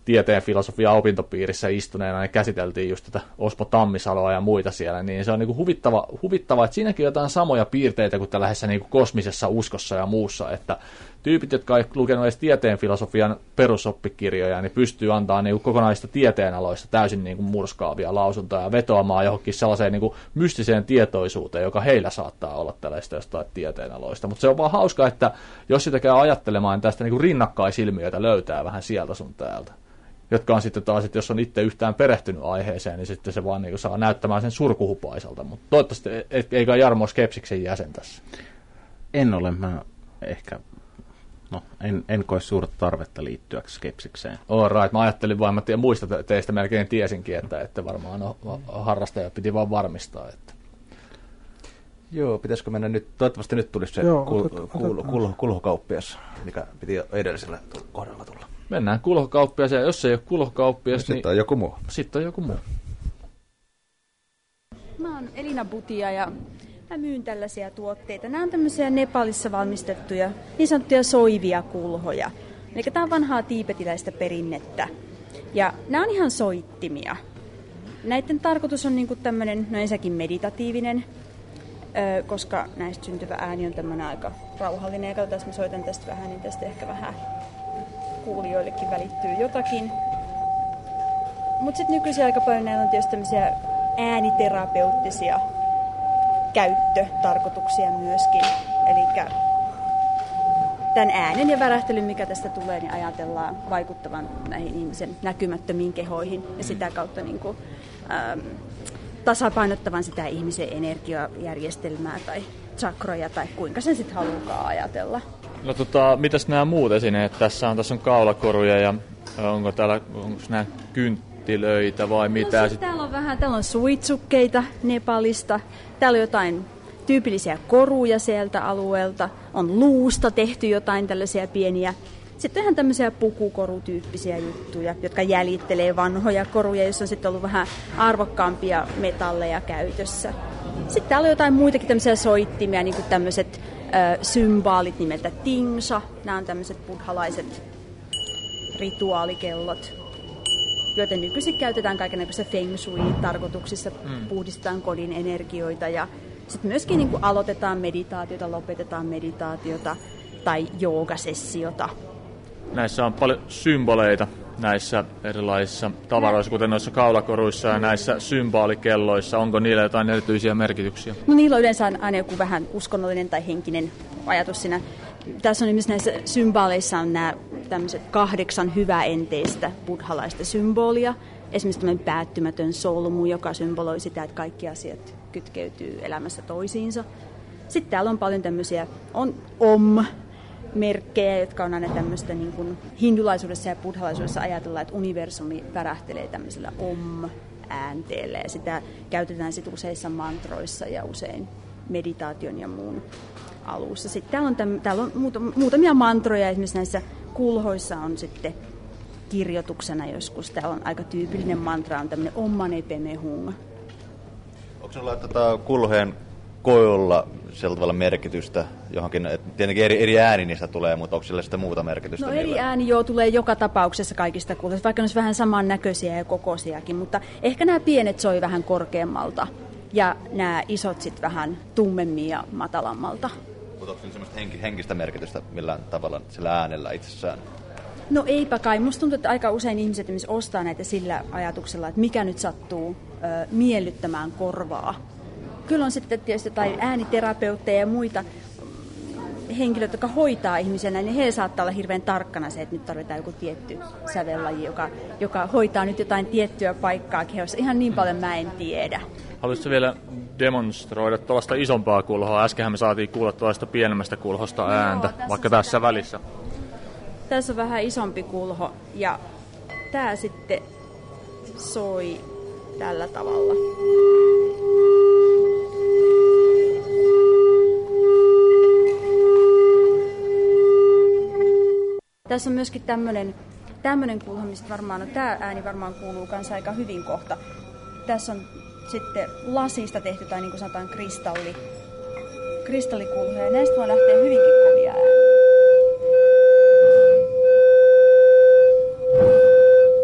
tieteen filosofia opintopiirissä istuneena, niin käsiteltiin just tätä Osmo Tammisaloa ja muita siellä, niin se on niinku huvittava, huvittava, että siinäkin on jotain samoja piirteitä kuin tällaisessa niinku kosmisessa uskossa ja muussa, että tyypit, jotka ei lukenut edes tieteen filosofian perusoppikirjoja, niin pystyy antaa niinku kokonaisista tieteenaloista täysin niinku murskaavia lausuntoja ja vetoamaan johonkin sellaiseen niinku mystiseen tietoisuuteen, joka heillä saattaa olla tällaista jostain tieteenaloista. Mutta se on vaan hauska, että jos sitä käy ajattelemaan, tästä niinku rinnakkaisilmiöitä löytää vähän sieltä sun täältä, jotka on sitten taas, että jos on itse yhtään perehtynyt aiheeseen, niin sitten se vaan niinku saa näyttämään sen surkuhupaisalta. Mutta toivottavasti eikä Jarmo Skepsiksen jäsen tässä. En ole, mä ehkä... No, en, en koe suurta tarvetta liittyä Skepsikseen. All right. Mä ajattelin vaan, mä tiedän, muista teistä melkein tiesinkin, että, että varmaan no, harrastaja piti vaan varmistaa. Että. Joo, pitäisikö mennä nyt, toivottavasti nyt tulisi se Joo, kul, otet, kul, kul, kulhokauppias, mikä piti edellisellä kohdalla tulla. Mennään kulhokauppias, ja jos ei ole kulhokauppias, niin... Sitten on joku muu. Sitten on joku muu. Mä oon Elina Butia ja mä myyn tällaisia tuotteita. Nämä on tämmöisiä Nepalissa valmistettuja niin sanottuja soivia kulhoja. Eli tää on vanhaa tiibetiläistä perinnettä. Ja nämä on ihan soittimia. Näiden tarkoitus on niinku tämmönen, no ensinnäkin meditatiivinen, koska näistä syntyvä ääni on tämmönen aika rauhallinen. Ja katsotaan, jos mä soitan tästä vähän, niin tästä ehkä vähän kuulijoillekin välittyy jotakin. Mutta sitten nykyisin aika paljon näillä on tietysti tämmöisiä ääniterapeuttisia käyttötarkoituksia myöskin. Eli tämän äänen ja värähtelyn, mikä tästä tulee, niin ajatellaan vaikuttavan näihin ihmisen näkymättömiin kehoihin ja sitä kautta niin kuin, ähm, tasapainottavan sitä ihmisen energiajärjestelmää tai chakroja tai kuinka sen sitten haluaa ajatella. No tota, mitäs nämä muut esineet? Tässä on, tässä on kaulakoruja ja onko täällä onko nämä kynttilöitä vai mitä? No, sit täällä on vähän, täällä on suitsukkeita Nepalista, täällä on jotain tyypillisiä koruja sieltä alueelta, on luusta tehty jotain tällaisia pieniä. Sitten on ihan tämmöisiä pukukorutyyppisiä juttuja, jotka jäljittelee vanhoja koruja, joissa on sitten ollut vähän arvokkaampia metalleja käytössä. Sitten täällä on jotain muitakin tämmöisiä soittimia, niin kuin tämmöiset ö, symbaalit nimeltä tingsa. Nämä on tämmöiset buddhalaiset rituaalikellot, joita nykyisin käytetään kaikenlaisissa feng shui-tarkoituksissa. Mm. Puhdistetaan kodin energioita ja sitten myöskin niin kuin aloitetaan meditaatiota, lopetetaan meditaatiota tai joogasessiota. Näissä on paljon symboleita näissä erilaisissa tavaroissa, kuten noissa kaulakoruissa ja näissä symboolikelloissa. Onko niillä jotain erityisiä merkityksiä? No niillä on yleensä aina joku vähän uskonnollinen tai henkinen ajatus siinä. Tässä on esimerkiksi näissä symboleissa on nämä tämmöiset kahdeksan hyväenteistä buddhalaista symbolia. Esimerkiksi tämmöinen päättymätön solmu, joka symboloi sitä, että kaikki asiat kytkeytyy elämässä toisiinsa. Sitten täällä on paljon tämmöisiä, on om-merkkejä, jotka on aina tämmöistä niin kuin hindulaisuudessa ja buddhalaisuudessa ajatellaan, että universumi värähtelee tämmöisellä om-äänteellä. Ja sitä käytetään sitten useissa mantroissa ja usein meditaation ja muun alussa. Sitten täällä on, täm, täällä on muutamia mantroja, esimerkiksi näissä kulhoissa on sitten kirjoituksena joskus. Täällä on aika tyypillinen mantra, on tämmöinen Om Mani Padme Hung. Onko sinulla tota kulheen koilla sillä tavalla merkitystä johonkin, että tietenkin eri, eri ääni niistä tulee, mutta onko sillä sitä muuta merkitystä? No eri niillä? Ääni joo tulee joka tapauksessa kaikista kulhoista, vaikka ne olisi vähän samannäköisiä ja kokoisiakin, mutta ehkä nämä pienet soi vähän korkeammalta ja nämä isot sitten vähän tummemmin ja matalammalta. Mutta onko sillä semmoista henki, henkistä merkitystä millään tavalla sillä äänellä itsessään? No eipä kai. Musta tuntuu, että aika usein ihmiset ostaa näitä sillä ajatuksella, että mikä nyt sattuu ö, miellyttämään korvaa. Kyllä on sitten tietysti jotain ääniterapeutteja ja muita henkilöitä, jotka hoitaa ihmisiä, niin he saattaa olla hirveän tarkkana se, että nyt tarvitaan joku tietty sävellaji, joka, joka hoitaa nyt jotain tiettyä paikkaa kehossa. Ihan niin paljon mä en tiedä. Haluaisitko vielä demonstroida tuollaista isompaa kulhoa? Äskenhän me saatiin kuulla tuollaista pienemmästä kulhosta ääntä, no, tässä vaikka tässä välissä. Tässä on vähän isompi kulho ja tää sitten soi tällä tavalla. Tässä on myöskin tämmönen, tämmönen kulho, mistä varmaan, no tää ääni varmaan kuuluu kanssa aika hyvin kohta. Tässä on sitten lasista tehty tai niin kuin sanotaan kristalli, kristallikulhoja ja näistä voi lähteä hyvinkin kovia ääniä.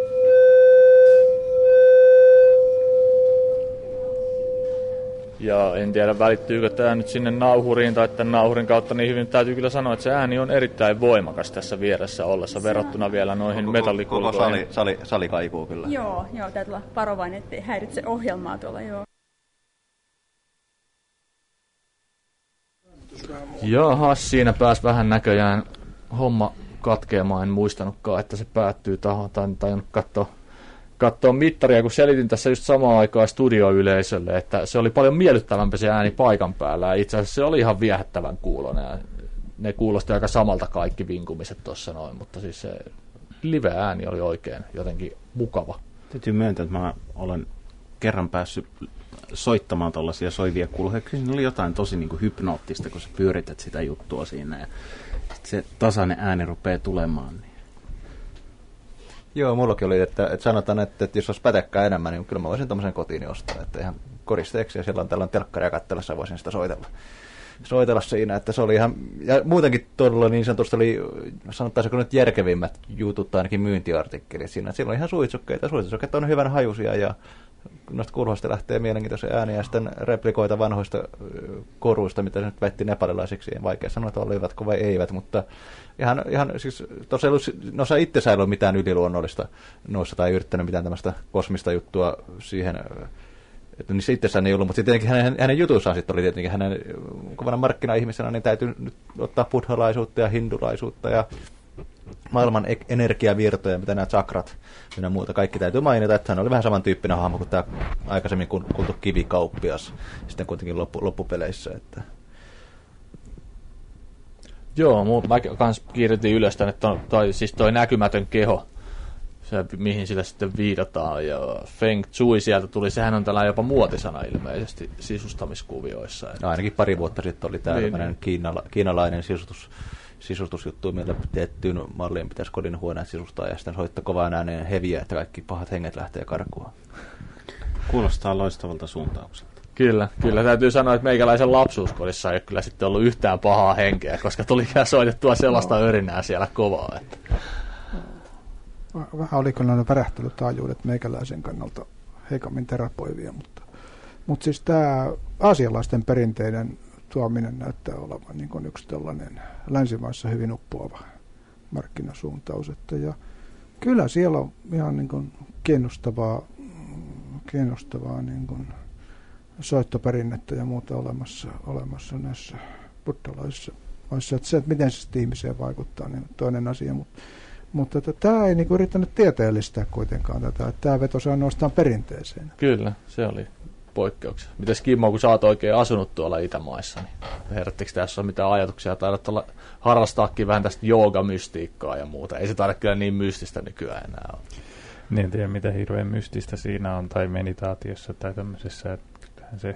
Ja en tiedä, välittyykö tämä nyt sinne nauhuriin tai tämän nauhurin kautta niin hyvin. Täytyy kyllä sanoa, että se ääni on erittäin voimakas tässä vieressä ollessa verrattuna vielä noihin koko, metallikulkoihin. Koko sali, sali, sali kaikuu kyllä. Joo, joo, täytyy olla varovainen, ettei häiritse ohjelmaa tuolla, joo. Jaha, siinä pääsi vähän näköjään homma katkeamaan. En muistanutkaan, että se päättyy tahoon. Tai en tajunnut katsoa, katsoa mittaria, kun selitin tässä just samaan aikaan studioyleisölle, että se oli paljon miellyttävämpi se ääni paikan päällä. Ja itse asiassa se oli ihan viehättävän kuulonen. Ja ne kuulosti aika samalta kaikki vinkumiset tuossa noin, mutta siis se live-ääni oli oikein jotenkin mukava. Täytyy myöntää, että mä olen kerran päässyt soittamaan tuollaisia soivia kulhoja. Kyllä siinä oli jotain tosi niin kuin hypnoottista, kun sä pyörität sitä juttua siinä ja se tasainen ääni rupeaa tulemaan. Niin. Joo, mullakin oli, että, että sanotaan, että, että jos olisi pätekkää enemmän, niin kyllä mä voisin tommosen kotiin ostaa. Että ihan koristeeksi ja siellä on tällainen telkkaria katsellessa voisin sitä soitella. soitella siinä, että se oli ihan, ja muutenkin todella niin sanotusti oli, sanottaisiko nyt järkevimmät jutut, tai ainakin myyntiartikkelit siinä. Siellä on ihan suitsukkeita, suitsukkeet on hyvän hajusia, ja noista kulhoista lähtee mielenkiintoisia ääniä, ja sitten replikoita vanhoista koruista, mitä se nyt väitti nepalilaisiksi, en vaikea sanoa, että olivatko vai eivät, mutta ihan, ihan siis, tuossa ei ollut, noissa itsessään ei ollut mitään yliluonnollista noissa, tai ei yrittänyt mitään tämmöistä kosmista juttua siihen, että niissä itsessään ei ollut, mutta tietenkin hänen, hänen jutussaan sitten oli tietenkin hänen kovana markkina-ihmisenä, niin täytyy nyt ottaa buddhalaisuutta ja hindulaisuutta ja maailman energiavirtoja, mitä nämä chakrat ja muuta, kaikki täytyy mainita, että hän oli vähän samantyyppinen hahmo kuin tämä aikaisemmin kuultu kivikauppias sitten kuitenkin loppu, loppupeleissä. Että. Joo, mä kans kirjoitin ylös tänne, toi, toi, siis toi näkymätön keho, se, mihin sitä sitten viitataan, ja Feng Shui sieltä tuli, sehän on tällainen jopa muotisana ilmeisesti sisustamiskuvioissa. Että. No, ainakin pari vuotta sitten oli tämä niin, kiinala, kiinalainen sisustus, sisustusjuttu, millä tiettyyn malliin pitäisi kodin huoneet sisustaa, ja sitten soittaa kovaan ääneen heviä, että kaikki pahat henget lähtee karkuun. Kuulostaa loistavalta suuntaukselta. Kyllä, kyllä. Täytyy sanoa, että meikäläisen lapsuuskodissa ei ole kyllä sitten ollut yhtään pahaa henkeä, koska tulikään soitettua sellaista no. örinää siellä kovaa. Että. Vähän oli kyllä ne värähtelytaajuudet meikäläisen kannalta heikommin terapoivia, mutta, mutta siis tämä aasialaisten perinteiden tuominen näyttää olevan niin kuin yksi tällainen länsimaissa hyvin uppoava markkinasuuntaus. Että ja kyllä siellä on ihan niin kuin kiinnostavaa, kiinnostavaa niin kuin soittoperinnettä ja muuta olemassa, olemassa näissä buddhalaisissa maissa. Että se, että miten se sitten ihmiseen vaikuttaa, niin toinen asia. Mutta, mutta että tämä ei niin kuin yrittänyt tieteellistää kuitenkaan tätä. Että tämä vetosi ainoastaan perinteeseen. Kyllä, se oli poikkeuksia. Mites Kimmo, kun sä oot oikein asunut tuolla Itämaissa, niin herättikö tässä mitään ajatuksia? Taidat olla harrastaakin vähän tästä joogamystiikkaa ja muuta. Ei se taida kyllä niin mystistä nykyään enää ole. Niin en tiedä, mitä hirveän mystistä siinä on, tai meditaatiossa tai tämmöisessä, että se,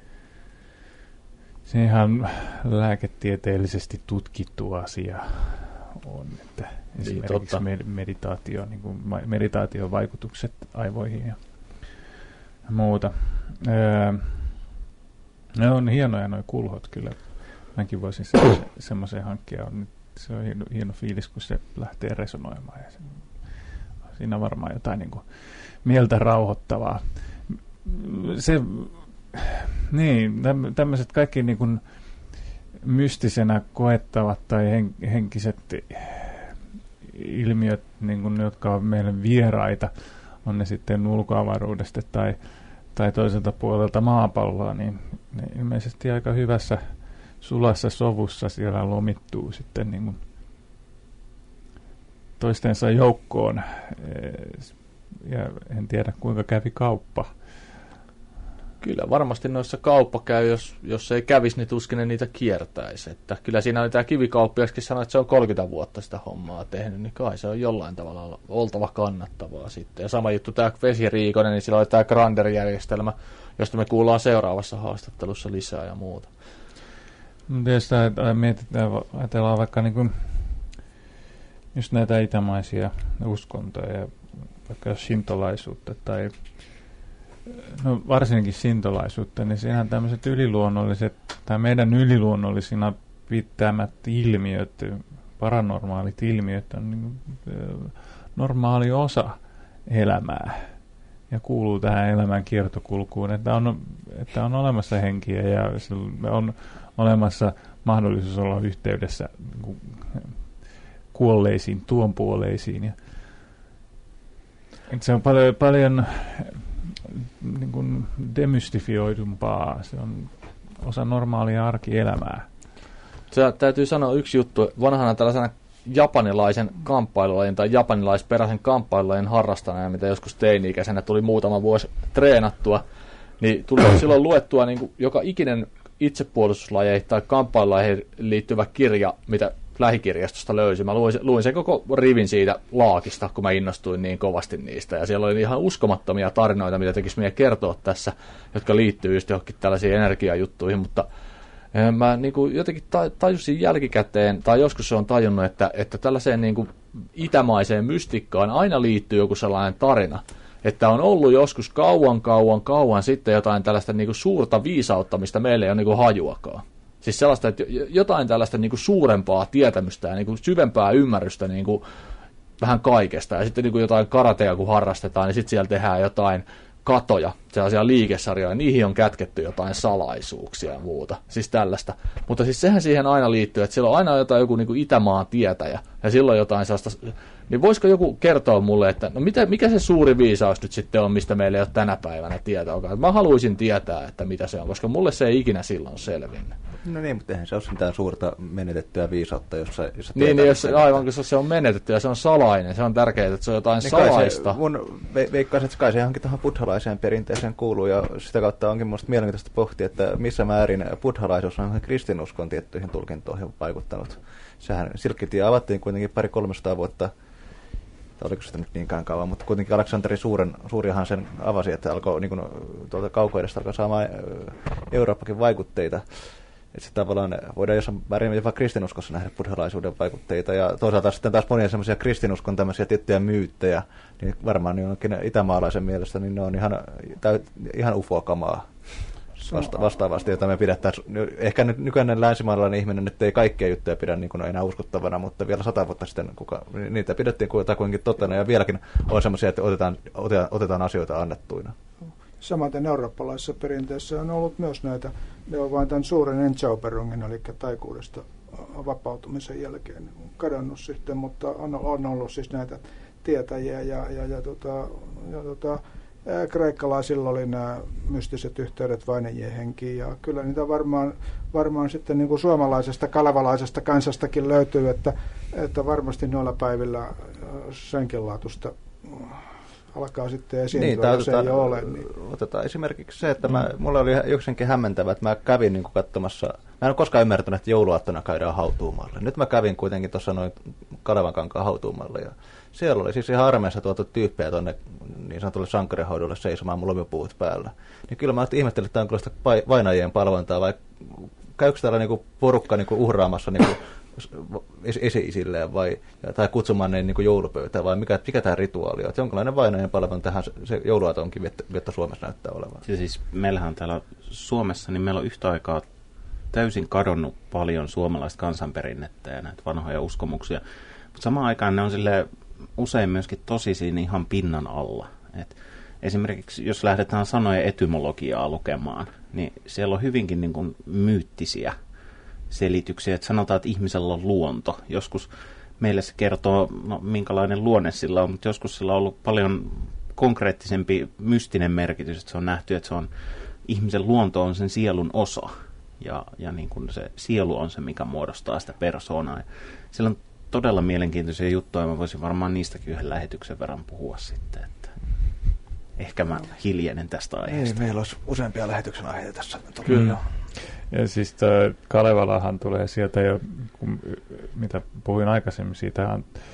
se ihan lääketieteellisesti tutkittu asia on, että esimerkiksi niin, meditaatio, niin kuin meditaation vaikutukset aivoihin ja muuta. Öö, ne on hienoja nuo kulhot kyllä. Mäkin voisin se, semmoisen hankkia. On nyt, se on hieno, hieno fiilis, kun se lähtee resonoimaan. Ja se, siinä on varmaan jotain niin kuin mieltä rauhoittavaa. Se, niin, tämmöiset kaikki niin kuin mystisenä koettavat tai hen, henkiset ilmiöt, niin kuin, jotka on meille vieraita, on ne sitten ulkoavaruudesta tai, tai toiselta puolelta maapalloa, niin ne ilmeisesti aika hyvässä sulassa sovussa siellä lomittuu sitten niin kuin toistensa joukkoon. Ja en tiedä, kuinka kävi kauppa. Kyllä varmasti noissa kauppa käy, jos, jos ei kävisi, niin tuskin ne niitä kiertäisi. Että kyllä siinä oli tämä kivikauppiaskin sanoi, että se on kolmekymmentä vuotta sitä hommaa tehnyt, niin kai se on jollain tavalla oltava kannattavaa sitten. Ja sama juttu tämä Vesiriikonen, niin sillä oli tämä Grander-järjestelmä, josta me kuullaan seuraavassa haastattelussa lisää ja muuta. Mutta jos mietitään, ajatellaan vaikka niin kuin just näitä itämaisia uskontoja ja vaikka shintolaisuutta tai no varsinkin shintolaisuutta, niin siinähän tämmöiset yliluonnolliset, tai meidän yliluonnollisina pitämät ilmiöt, paranormaalit ilmiöt on niin kuin normaali osa elämää. ja kuuluu tähän elämän kiertokulkuun, että on, että on olemassa henkiä ja on olemassa mahdollisuus olla yhteydessä kuolleisiin, tuonpuoleisiin. Ja se on paljon, paljon niin kuin demystifioidumpaa, se on osa normaalia arkielämää. Se täytyy sanoa yksi juttu, vanhana tällaisena japanilaisen kamppailulajin tai japanilaisperäisen kamppailulajin harrastaneena, mitä joskus teini-ikäisenä tuli muutama vuosi treenattua, niin tuli silloin luettua niin kuin joka ikinen itsepuolustuslajeihin tai kamppailulajeihin liittyvä kirja, mitä lähikirjastosta löysin. Mä luin, luin sen koko rivin siitä laakista, kun mä innostuin niin kovasti niistä. Ja siellä oli ihan uskomattomia tarinoita, mitä tekisi meidän kertoa tässä, jotka liittyy just johonkin tällaisiin energiajuttuihin, mutta mä niin kuin jotenkin tajusin jälkikäteen, tai joskus se on tajunnut, että, että tällaiseen niin kuin itämaiseen mystikkaan aina liittyy joku sellainen tarina, että on ollut joskus kauan, kauan, kauan sitten jotain tällaista niin kuin suurta viisautta, mistä meillä ei ole niin kuin hajuakaan. Siis sellaista, että jotain tällaista niin kuin suurempaa tietämystä ja niin kuin syvempää ymmärrystä niin kuin vähän kaikesta. Ja sitten niin kuin jotain karatea, kun harrastetaan, niin sitten siellä tehdään jotain katoja, sellaisia liikesarjoja, niihin on kätketty jotain salaisuuksia ja muuta, siis tällaista. Mutta siis sehän siihen aina liittyy, että siellä on aina jotain joku niin kuin Itämaan tietäjä, ja silloin jotain sellaista, niin voisiko joku kertoa mulle, että no mitä, mikä se suuri viisaus nyt sitten on, mistä meillä ei ole tänä päivänä tietoa. Mä haluaisin tietää, että mitä se on, koska mulle se ei ikinä silloin selvinnyt. No niin, mutta eihän se ole mitään suurta menetettyä viisautta, jossa... jossa niin, niin jos, aivan, kun se on menetetty ja se on salainen, se on tärkeää, että se on jotain niin salaista. Se, mun ve- veikkaisin, että kai se johonkin tuohon buddhalaiseen perinteeseen kuuluu, ja sitä kautta onkin minusta mielenkiintoista pohtia, että missä määrin buddhalaisuus on kristinuskon tiettyihin tulkintoihin vaikuttanut. Sehän Silkkitie avattiin kuitenkin pari kolmesataa vuotta, tai oliko sitä nyt niinkään kauan, mutta kuitenkin Aleksanteri Suuren, Suurihan sen avasi, että alkoi niin kuin, tuolta kaukoidesta alkoi saamaan Eurooppakin vaikutteita. Että se tavallaan voidaan jossain määrin jopa kristinuskossa nähdä buddhalaisuuden vaikutteita, ja toisaalta sitten taas monia semmoisia kristinuskon tämmöisiä tiettyjä myyttejä, niin varmaan niin onkin itämaalaisen mielestä, niin ne on ihan, ihan ufokamaa vasta, vastaavasti, jota me pidettäisiin. Ehkä nyt nykyinen länsimaalainen ihminen nyt ei kaikkia juttuja pidä niin kuin enää uskottavana, mutta vielä sata vuotta sitten kuka, niitä pidettiin kuitenkin totena, ja vieläkin on semmoisia, että otetaan, otetaan, otetaan asioita annettuina. Samaten eurooppalaisessa perinteessä on ollut myös näitä, ne on vain tämän suuren Enchauperungin, eli taikuudesta vapautumisen jälkeen kadonnut sitten, mutta on, on ollut siis näitä tietäjiä ja, ja, ja, tota, ja tota, kreikkalaisilla oli nämä mystiset yhteydet vainajien henkiin, ja kyllä niitä varmaan, varmaan sitten niin kuin suomalaisesta kalevalaisesta kansastakin löytyy, että, että varmasti noilla päivillä senkinlaatuista alkaa sitten esiintyä, niin, jos otetaan, ei ole. Niin. Otetaan esimerkiksi se, että mä, mulla oli jokseenkin hämmentävä, että mä kävin niin kuin katsomassa, mä en ole koskaan ymmärtänyt, että jouluaattona käydään hautuumalle. Nyt mä kävin kuitenkin tuossa noin Kalevankankaan hautuumalle, ja siellä oli siis ihan armeessa tuotu tyyppejä tuonne niin sanotulle sankarihaudulle seisomaan mun lomipuut päällä. Niin kyllä mä ihmettelin, että tämä on kyllä vainajien palvontaa, vai käykö täällä niinku porukka niinku uhraamassa niinku esi-isilleen vai, tai kutsumaan ne niinku joulupöytään, vai mikä, mikä tämä rituaali on? Että jonkinlainen vainajien palvonta tähän se jouluaatonkin vettä Suomessa näyttää olevan. Ja siis meillähän täällä Suomessa, niin meillä on yhtä aikaa täysin kadonnut paljon suomalaista kansanperinnettä ja näitä vanhoja uskomuksia. Mutta samaan aikaan ne on silleen usein myöskin tosi siinä ihan pinnan alla. Et esimerkiksi jos lähdetään sanojen etymologiaa lukemaan, niin siellä on hyvinkin niin kuin myyttisiä selityksiä. Et sanotaan, että ihmisellä on luonto. Joskus meille se kertoo, no, minkälainen luonne sillä on, mutta joskus sillä on ollut paljon konkreettisempi mystinen merkitys. Että se on nähty, että se on, ihmisen luonto on sen sielun osa. Ja, ja niin kuin se sielu on se, mikä muodostaa sitä persoonaa. Siellä on todella mielenkiintoisia juttuja. Mä voisin varmaan niistäkin yhden lähetyksen verran puhua sitten. Että ehkä mä hiljenen tästä aiheesta. Ei, meillä olisi useampia lähetyksen aiheita tässä. Kyllä. Ja siis Kalevalahan tulee sieltä jo, kun, mitä puhuin aikaisemmin siitä,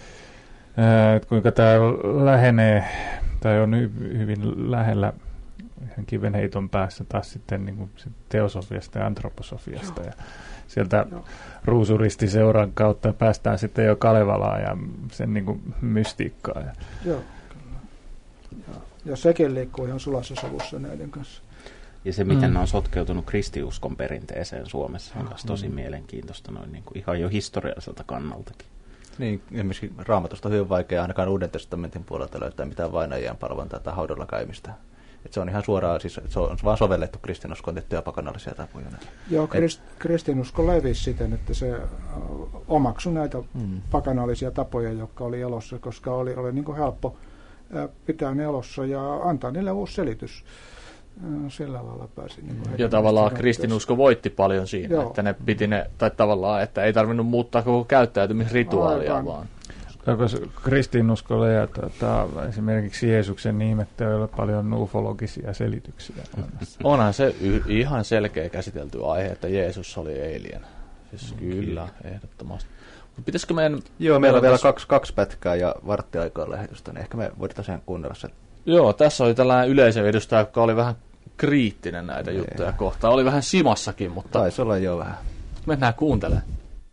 että kuinka tämä lähenee, tai on hy- hyvin lähellä kivenheiton päässä taas sitten niin kuin teosofiasta ja antroposofiasta. Ja sieltä ruusuristiseuran kautta päästään sitten jo Kalevalaan ja sen niin kuin mystiikkaan. Joo, kyllä. Ja, ja sekin liikkuu ihan sulassa sovussa näiden kanssa. Ja se, miten mm. ne on sotkeutunut kristiuskon perinteeseen Suomessa, on myös tosi mm. mielenkiintoista noin niin kuin ihan jo historialliselta kannaltakin. Niin, esimerkiksi Raamatusta on hyvin vaikea ainakaan Uuden testamentin puolelta löytää mitään vainajien palvontaa tai haudalla käymistä. Et se on ihan suoraan, siis se on vaan sovellettu kristinuskoon tiettyjä pakanallisia tapoja. Joo, krist, kristinusko levisi siten, että se omaksui näitä hmm. pakanallisia tapoja, jotka oli elossa, koska oli, oli niin kuin helppo pitää ne elossa ja antaa niille uusi selitys. Sillä lailla pääsi. Niin ja tavallaan kristinusko voitti paljon siinä, Joo. että ne piti ne, tai tavallaan, että ei tarvinnut muuttaa koko käyttäytymisrituaalia Aivan. vaan. Kristinuskolle ja tuota, esimerkiksi Jeesuksen nimettä ei ole paljon ufologisia selityksiä. Onhan se y- ihan selkeä käsitelty aihe, että Jeesus oli alien. Siis kyllä, kyllä, ehdottomasti. Mut pitäisikö meidän... Joo, meillä on vielä kaksi, kaksi pätkää ja varttiaikaa lähetystä, niin ehkä me voidaan sen kuunnella sen. Joo, tässä oli tällainen yleisöedustaja, joka oli vähän kriittinen näitä ei. juttuja kohtaan. Oli vähän simassakin, mutta... Taisi olla jo vähän. Mennään kuuntelemaan.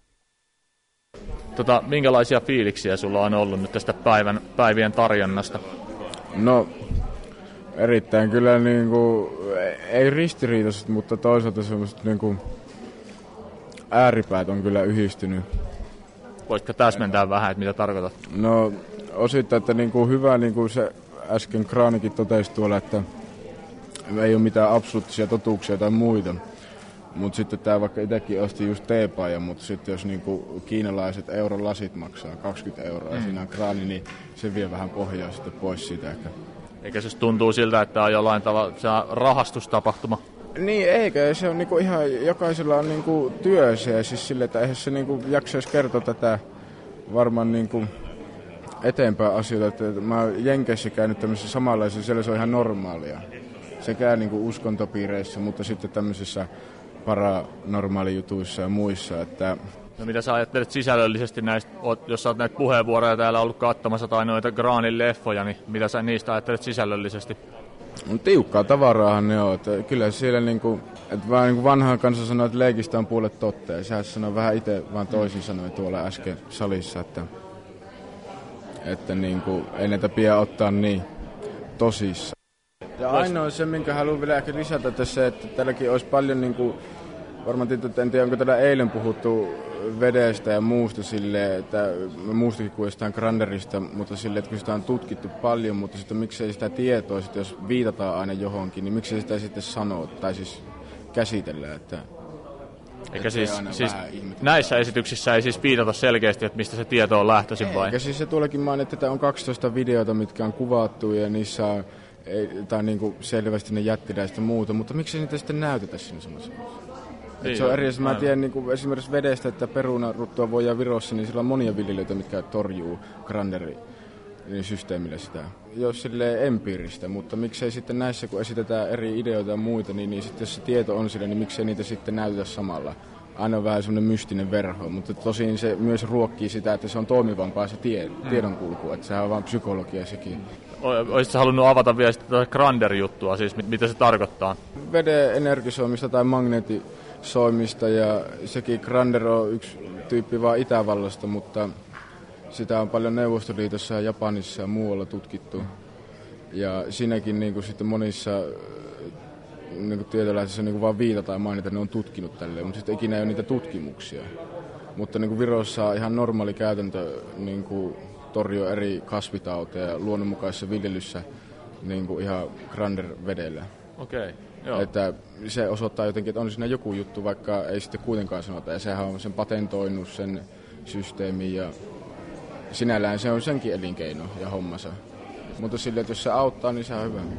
Tota, minkälaisia fiiliksiä sulla on ollut nyt tästä päivän, päivien tarjonnasta? No, erittäin kyllä niinku, ei ristiriitaiset, mutta toisaalta semmoiset niinku ääripäät on kyllä yhdistynyt. Voisitko täsmentää vähän, että mitä tarkoitat? No, osittain, että niinku hyvä, niinku se äsken Kraanikin totesi tuolla, että ei ole mitään absoluuttisia totuuksia tai muita. Mutta sitten tämä vaikka itsekin osti just teepaaja, mutta sitten jos niinku kiinalaiset euron lasit maksaa kaksikymmentä euroa mm. ja siinä on kraani, niin se vie vähän pohjaa sitten pois siitä ehkä. Eikä se tuntuu siltä, että on jollain tavalla se on rahastustapahtuma? Niin, eikä. Se on niinku ihan, jokaisella on niinku työssä ja siis sille, että eihän se niinku jaksaisi kertoa tätä varmaan niinku eteenpäin asioita. Että mä oon Jenkeissä käynyt tämmöisessä samanlaisessa, siellä se on ihan normaalia. Sekä niinku uskontopiireissä, mutta sitten tämmöisissä paranormaalijutuissa ja muissa. Että... No mitä sä ajattelet sisällöllisesti näistä, jos sä oot näitä puheenvuoroja täällä ollut katsomassa tai noita Graanin leffoja, niin mitä sä niistä ajattelet sisällöllisesti? No, tiukkaa tavaraahan ne on. Että kyllä siellä niinku, että vaan niinku vanhaan kanssa sanoo, että leikistä on puolet totta. Ja sehän sanoi vähän itse vaan toisin sanoen tuolla äsken salissa, että, että niinku, ei näitä pidä ottaa niin tosissaan. Ja ainoa se, minkä haluan vielä ehkä lisätä tässä, että tälläkin olisi paljon, niin kuin, varmaan tietysti, en tiedä, onko täällä eilen puhuttu vedestä ja muusta sille, että muustakin kuin jostain Granderista, mutta sille, että kun sitä on tutkittu paljon, mutta sitten miksei sitä tietoa, sitten jos viitataan aina johonkin, niin miksei sitä sitten sanoa tai siis käsitellä, että... Eikä siis, siis näissä esityksissä ei siis viitata selkeästi, että mistä se tieto on lähtöisin vai? Eikä siis se tuollakin mainittu, että on kaksitoista videota, mitkä on kuvattu ja niissä on ei, tai niinku selvästi ne jättiläiset ja muuta, mutta miksi niitä sitten näytetä sinne samassa? Niin, se on eri, mä tiedän niinku esimerkiksi vedestä, että perunaruttua voidaan Virossa, niin sillä on monia viljelijöitä, mitkä torjuu Granderin niin systeemillä sitä. Jos silleen empiiristä, mutta miksei sitten näissä, kun esitetään eri ideoita ja muita, niin, niin sitten jos se tieto on sillä, niin miksei niitä sitten näytetä samalla. Aina on vähän semmoinen mystinen verho, mutta tosin se myös ruokkii sitä, että se on toimivampaa se tie, mm. tiedonkulku, että sehän on vaan psykologia sekin. Olisitko halunnut avata vielä tätä Grander-juttua, siis mit, mitä se tarkoittaa? Veden energisoimista tai magneettisoimista ja sekin Grander on yksi tyyppi vaan Itävallasta, mutta sitä on paljon Neuvostoliitossa ja Japanissa ja muualla tutkittu. Ja siinäkin niin kuin sitten monissa niin tietolähdöissä niin vaan viitataan ja mainita, että ne on tutkinut tälleen, mutta sitten ikinä ei ole niitä tutkimuksia. Mutta niin kuin Virossa on ihan normaali käytäntö niin kuin torjua eri kasvitauteja luonnonmukaisessa viljelyssä niin kuin ihan Grander-vedellä. Okei, okay, joo. Että se osoittaa jotenkin, että on siinä joku juttu, vaikka ei sitten kuitenkaan sanota. Ja sehän on sen patentoinut sen systeemin ja sinällään se on senkin elinkeino ja hommansa. Mutta silleen, että jos se auttaa, niin se on hyvä.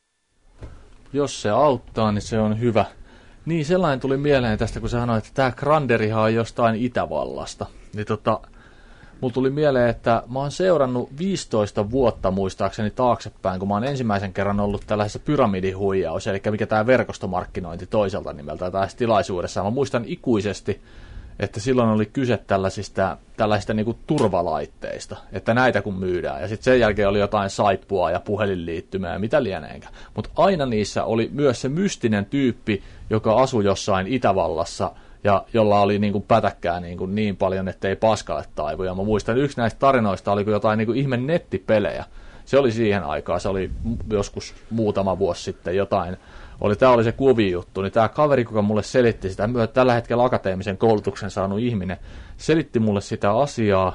Jos se auttaa, niin se on hyvä. Niin, sellainen tuli mieleen tästä, kun sä sanoit, että tämä Granderihan on jostain Itävallasta. Niin tota, mulla tuli mieleen, että mä oon seurannut viisitoista vuotta muistaakseni taaksepäin, kun mä oon ensimmäisen kerran ollut tällaisessa pyramidihuijaus, eli mikä tämä verkostomarkkinointi toiselta nimeltä tässä tilaisuudessa. Mä muistan ikuisesti, että silloin oli kyse tällaisista, tällaisista niinku turvalaitteista, että näitä kun myydään. Ja sitten sen jälkeen oli jotain saippua ja puhelinliittymää ja mitä lieneenkä. Mutta aina niissä oli myös se mystinen tyyppi, joka asui jossain Itävallassa ja jolla oli niinku pätäkkää niinku niin paljon, ettei paskalle taivu. Ja mä muistan, yksi näistä tarinoista oli jotain niinku ihme nettipelejä. Se oli siihen aikaan, se oli joskus muutama vuosi sitten jotain. Oli, tämä oli se kovin juttu, niin tämä kaveri, joka mulle selitti sitä, tällä hetkellä akateemisen koulutuksen saanut ihminen, selitti mulle sitä asiaa,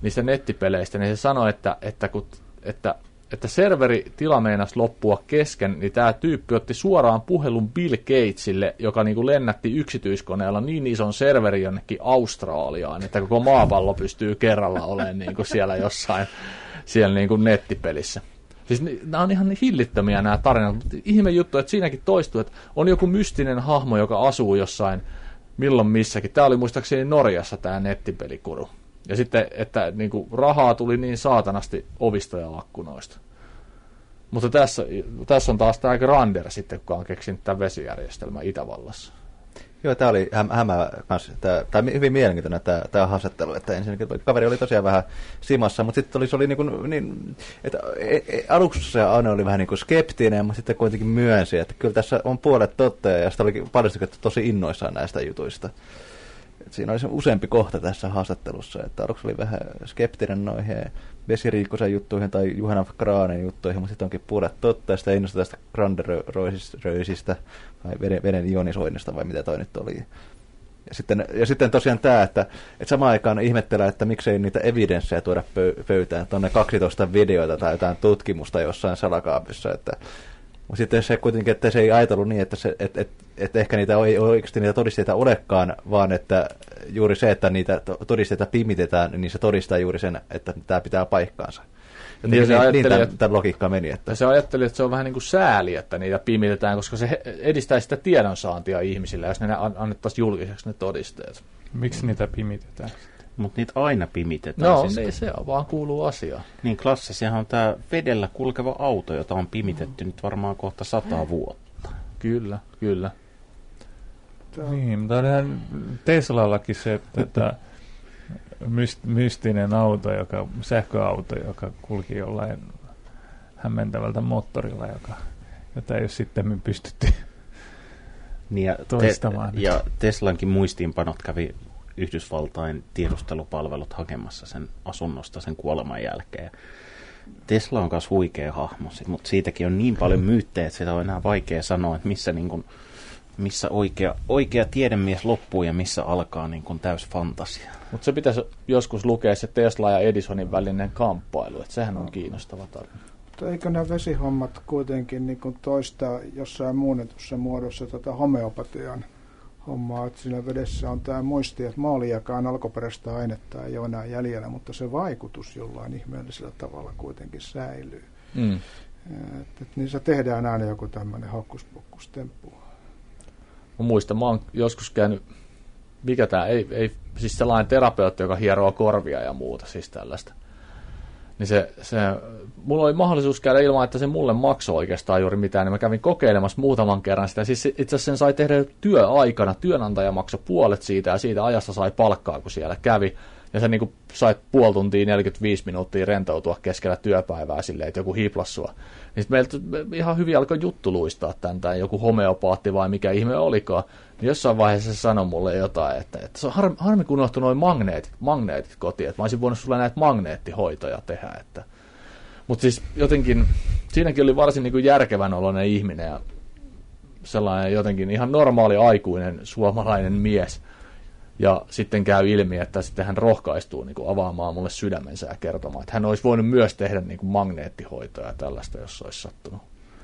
niistä nettipeleistä, niin se sanoi, että, että, kun, että, että serveritila meinasi loppua kesken, niin tämä tyyppi otti suoraan puhelun Bill Gatesille, joka niin kuin lennätti yksityiskoneella niin ison serverin jonnekin Australiaan, että koko maapallo pystyy kerralla olemaan niin kuin siellä jossain siellä niin kuin nettipelissä. Siis nämä on ihan niin hillittömiä nämä tarinat, mutta ihme juttu, että siinäkin toistuu, että on joku mystinen hahmo, joka asuu jossain milloin missäkin. Tämä oli muistaakseni Norjassa tämä nettipelikuru. Ja sitten, että niin kuin, rahaa tuli niin saatanasti ovista ja akkunoista. Mutta tässä, tässä on taas tämä Grander sitten, joka on keksinyt tämän vesijärjestelmän Itävallassa. Joo, tämä oli häm, hämää kanssa. Tämä, tämä on hyvin mielenkiintoinen tämä, tämä haastattelu, että ensinnäkin kaveri oli tosiaan vähän simassa, mutta sitten oli, se oli niin kuin, niin, että aluksi se Ane oli vähän niin kuin skeptinen, mutta sitten kuitenkin myönsi, että kyllä tässä on puolet totta, ja sitten olikin paljastettu tosi innoissaan näistä jutuista. Et siinä oli se useampi kohta tässä haastattelussa, että aluksi oli vähän skeptinen noihin Vesiriikkosen juttuihin tai Juhana Kraanen juttuihin, mutta sitten onkin puolet totta, ja sitten innostui tästä Granderöisistä, vai veden, veden ionisoinnista, vai mitä toi nyt oli. Ja sitten, ja sitten tosiaan tämä, että, että samaan aikaan ihmettelee, että miksei niitä evidenssejä tuoda pöytään, että on ne kaksitoista videoita tai jotain tutkimusta jossain salakaapissa, että mutta sitten se kuitenkin, että se ei ajatellut niin, että, se, että, että, että ehkä niitä ei oikeasti niitä todisteita olekaan, vaan että juuri se, että niitä todisteita pimitetään, niin se todistaa juuri sen, että tämä pitää paikkaansa. Ja niin, se niin tämän, tämän logiikka meni. Että... Se ajatteli, että se on vähän niin kuin sääli, että niitä pimitetään, koska se edistäisi sitä tiedonsaantia ihmisille, jos ne annettaisiin julkiseksi ne todisteet. Miksi niitä pimitetään? Mutta niitä aina pimitetään. No siis, niin, se on, vaan kuuluu asiaan. Niin klassisiahan on tämä vedellä kulkeva auto, jota on pimitetty mm. nyt varmaan kohta sata vuotta. Kyllä, kyllä. Niin, mutta onhan Teslallakin se, että tämä mystinen auto, joka, sähköauto, joka kulki jollain hämmentävältä moottorilla, joka, jota ei ole sitten pystytty niin ja toistamaan. Te, ja Teslankin muistiinpanot kävi Yhdysvaltain tiedustelupalvelut hakemassa sen asunnosta sen kuoleman jälkeen. Tesla on myös huikea hahmo, mutta siitäkin on niin paljon myyttejä, että sitä on enää vaikea sanoa, että missä, niin kun, missä oikea, oikea tiedemies loppuu ja missä alkaa niin kun täys fantasia. Mutta se pitäisi joskus lukea se Tesla ja Edisonin välinen kamppailu, että sehän on kiinnostava tarina. Eikö nämä vesihommat kuitenkin niin kun toistaa jossain muunnetussa muodossa tota homeopatian hommaa, että siinä vedessä on tämä muisti, että maaliakaan alkuperäistä ainetta ei ole enää jäljellä, mutta se vaikutus jollain ihmeellisellä tavalla kuitenkin säilyy. Mm. Että, että niissä tehdään aina joku tämmöinen hokkuspokkustemppu. Mä muistan, mä oon joskus käynyt, mikä tää, ei, ei, siis sellainen terapeutti, joka hieroo korvia ja muuta, siis tällaista. Niin se, se, mulla oli mahdollisuus käydä ilman, että se mulle maksoi oikeastaan juuri mitään, niin mä kävin kokeilemassa muutaman kerran sitä. Siis itse asiassa sen sai tehdä työaikana, työnantaja maksoi puolet siitä ja siitä ajasta sai palkkaa, kun siellä kävi. Ja sä niin sait puoli tuntia, neljäkymmentäviisi minuuttia rentoutua keskellä työpäivää silleen, että joku hiplas sua. Niin meiltä ihan hyvin alkoi juttu luistaa tämän, tämän joku homeopaatti vai mikä ihme olikaan. Niin jossain vaiheessa se sanoi mulle jotain, että, että se on harmi, harmi kun unohtui noin magneetit, magneetit kotiin, että mä olisin voinut sulle näitä magneettihoitoja tehdä. Että. Mutta siis jotenkin, siinäkin oli varsin niin kuin järkevän oloinen ihminen ja sellainen jotenkin ihan normaali aikuinen suomalainen mies. Ja sitten käy ilmi, että sitten hän rohkaistuu niin kuin avaamaan mulle sydämensä ja kertomaan, että hän olisi voinut myös tehdä niin kuin magneettihoitoa ja tällaista, jos olisi sattunut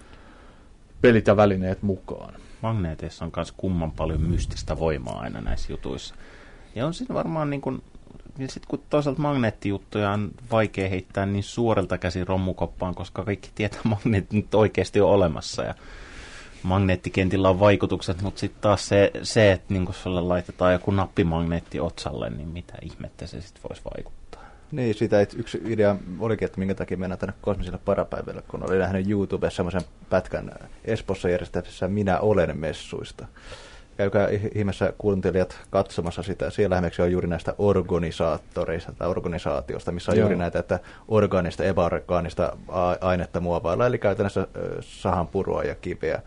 pelit ja välineet mukaan. Magneeteissa on myös kumman paljon mystistä voimaa aina näissä jutuissa. Ja on siinä varmaan niin kuin, ja sitten kun toisaalta magneettijuttuja on vaikea heittää niin suorelta käsin rommukoppaan, koska kaikki tietää magneetit nyt oikeasti on olemassa ja magneettikentillä on vaikutukset, mutta sitten taas se, se että niin kun sulle laitetaan joku nappimagneetti otsalle, niin mitä ihmettä se sitten voisi vaikuttaa. Niin, sitä yksi idea olikin, että minkä takia mennään tänne kosmisille parapäiville, kun oli nähnyt YouTubessa semmoisen pätkän Espoossa järjestämisessä Minä olen messuista. Käykää ihmeessä kuuntelijat katsomassa sitä. Siellä esimerkiksi on juuri näistä organisaattoreista tai organisaatiosta, missä on Joo. juuri näitä, että orgaanista, epäorgaanista ainetta muovaillaan, eli käytännössä sahanpurua ja kiveä.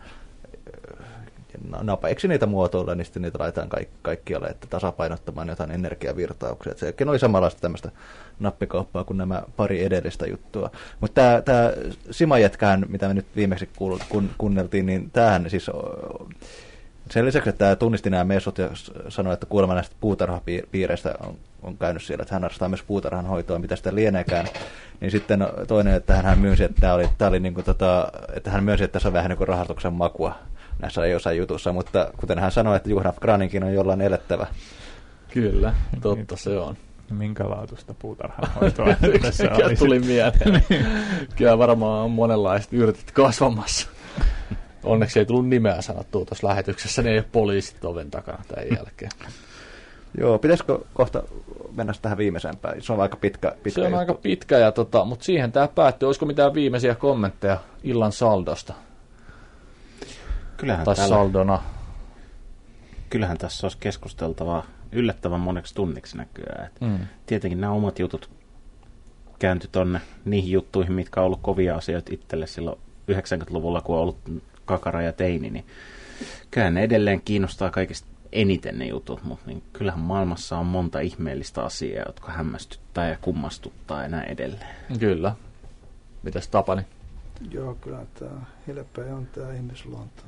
Napaiksi niitä muotoilla, niin sitten niitä laitetaan kaikki, kaikkialle, että tasapainottamaan jotain energiavirtauksia. Sekin oli samanlaista tämmöistä nappikauppaa kuin nämä pari edellistä juttua. Mutta tämä, tämä Simajätkähän, mitä me nyt viimeksi kun, kuunneltiin, niin tämähän siis sen lisäksi, että tämä tunnisti nämä messut ja sanoi, että kuulemma näistä puutarhapiireistä on, on käynyt siellä, että hän harrastaa myös puutarhan hoitoa, mitä sitä lieneekään. Niin sitten toinen, että hän myönsi, että, tämä oli, tämä oli niin kuin tota, että hän myönsi, että tässä on vähän niin kuin rahastuksen makua näissä jossain jutussa, mutta kuten hän sanoi, että Johan af Kraninkin on jollain elettävä. Kyllä, totta se on. Minkälaatuista puutarhanhoitoa tässä oli? Tuli mieleen. Kyllä varmaan on monenlaiset yrtit kasvamassa. Onneksi ei tullut nimeä sanottua tuossa lähetyksessä, niin ei ole poliisit oven takana tämän jälkeen. Joo, pitäisikö kohta mennä tähän viimeiseen päin? Se on aika pitkä, pitkä Se on juttu. aika pitkä, ja tota, mutta siihen tämä päättyy. Olisiko mitään viimeisiä kommentteja illan saldosta? Kyllähän tai täällä, saldona. Kyllähän tässä olisi keskusteltavaa yllättävän moneksi tunniksi näkyään. Mm. Tietenkin nämä omat jutut kääntyi tonne niihin juttuihin, mitkä on ollut kovia asioita itselle silloin yhdeksänkymmentäluvulla, kun on ollut kakara ja teini, niin kyllähän ne edelleen kiinnostaa kaikista eniten ne jutut, mutta niin kyllähän maailmassa on monta ihmeellistä asiaa, jotka hämmästyttää ja kummastuttaa ja näin edelleen. Kyllä. Mitäs Tapani? Joo, kyllä tämä hilpeä on tämä ihmisluonto.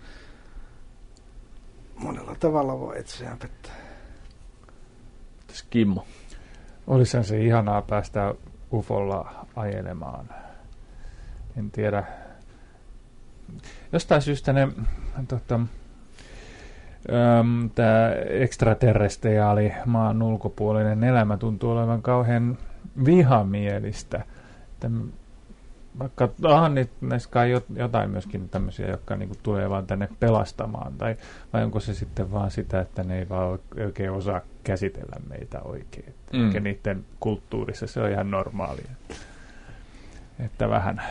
Monella tavalla voi etsiä pettää. Mitäs Kimmo? Olisihan se ihanaa päästä ufolla ajelemaan. En tiedä. Jostain syystä ne, tota, tämä ekstraterrestriaali maan ulkopuolinen elämä tuntuu olevan kauhean vihamielistä. Täm, vaikka onhan nyt näissä kai jotain myöskin tämmöisiä, jotka niinku tulee vaan tänne pelastamaan, tai vai onko se sitten vaan sitä, että ne ei vaan oikein osaa käsitellä meitä oikein. Mm. Eikä niiden kulttuurissa se on ihan normaalia. Että vähän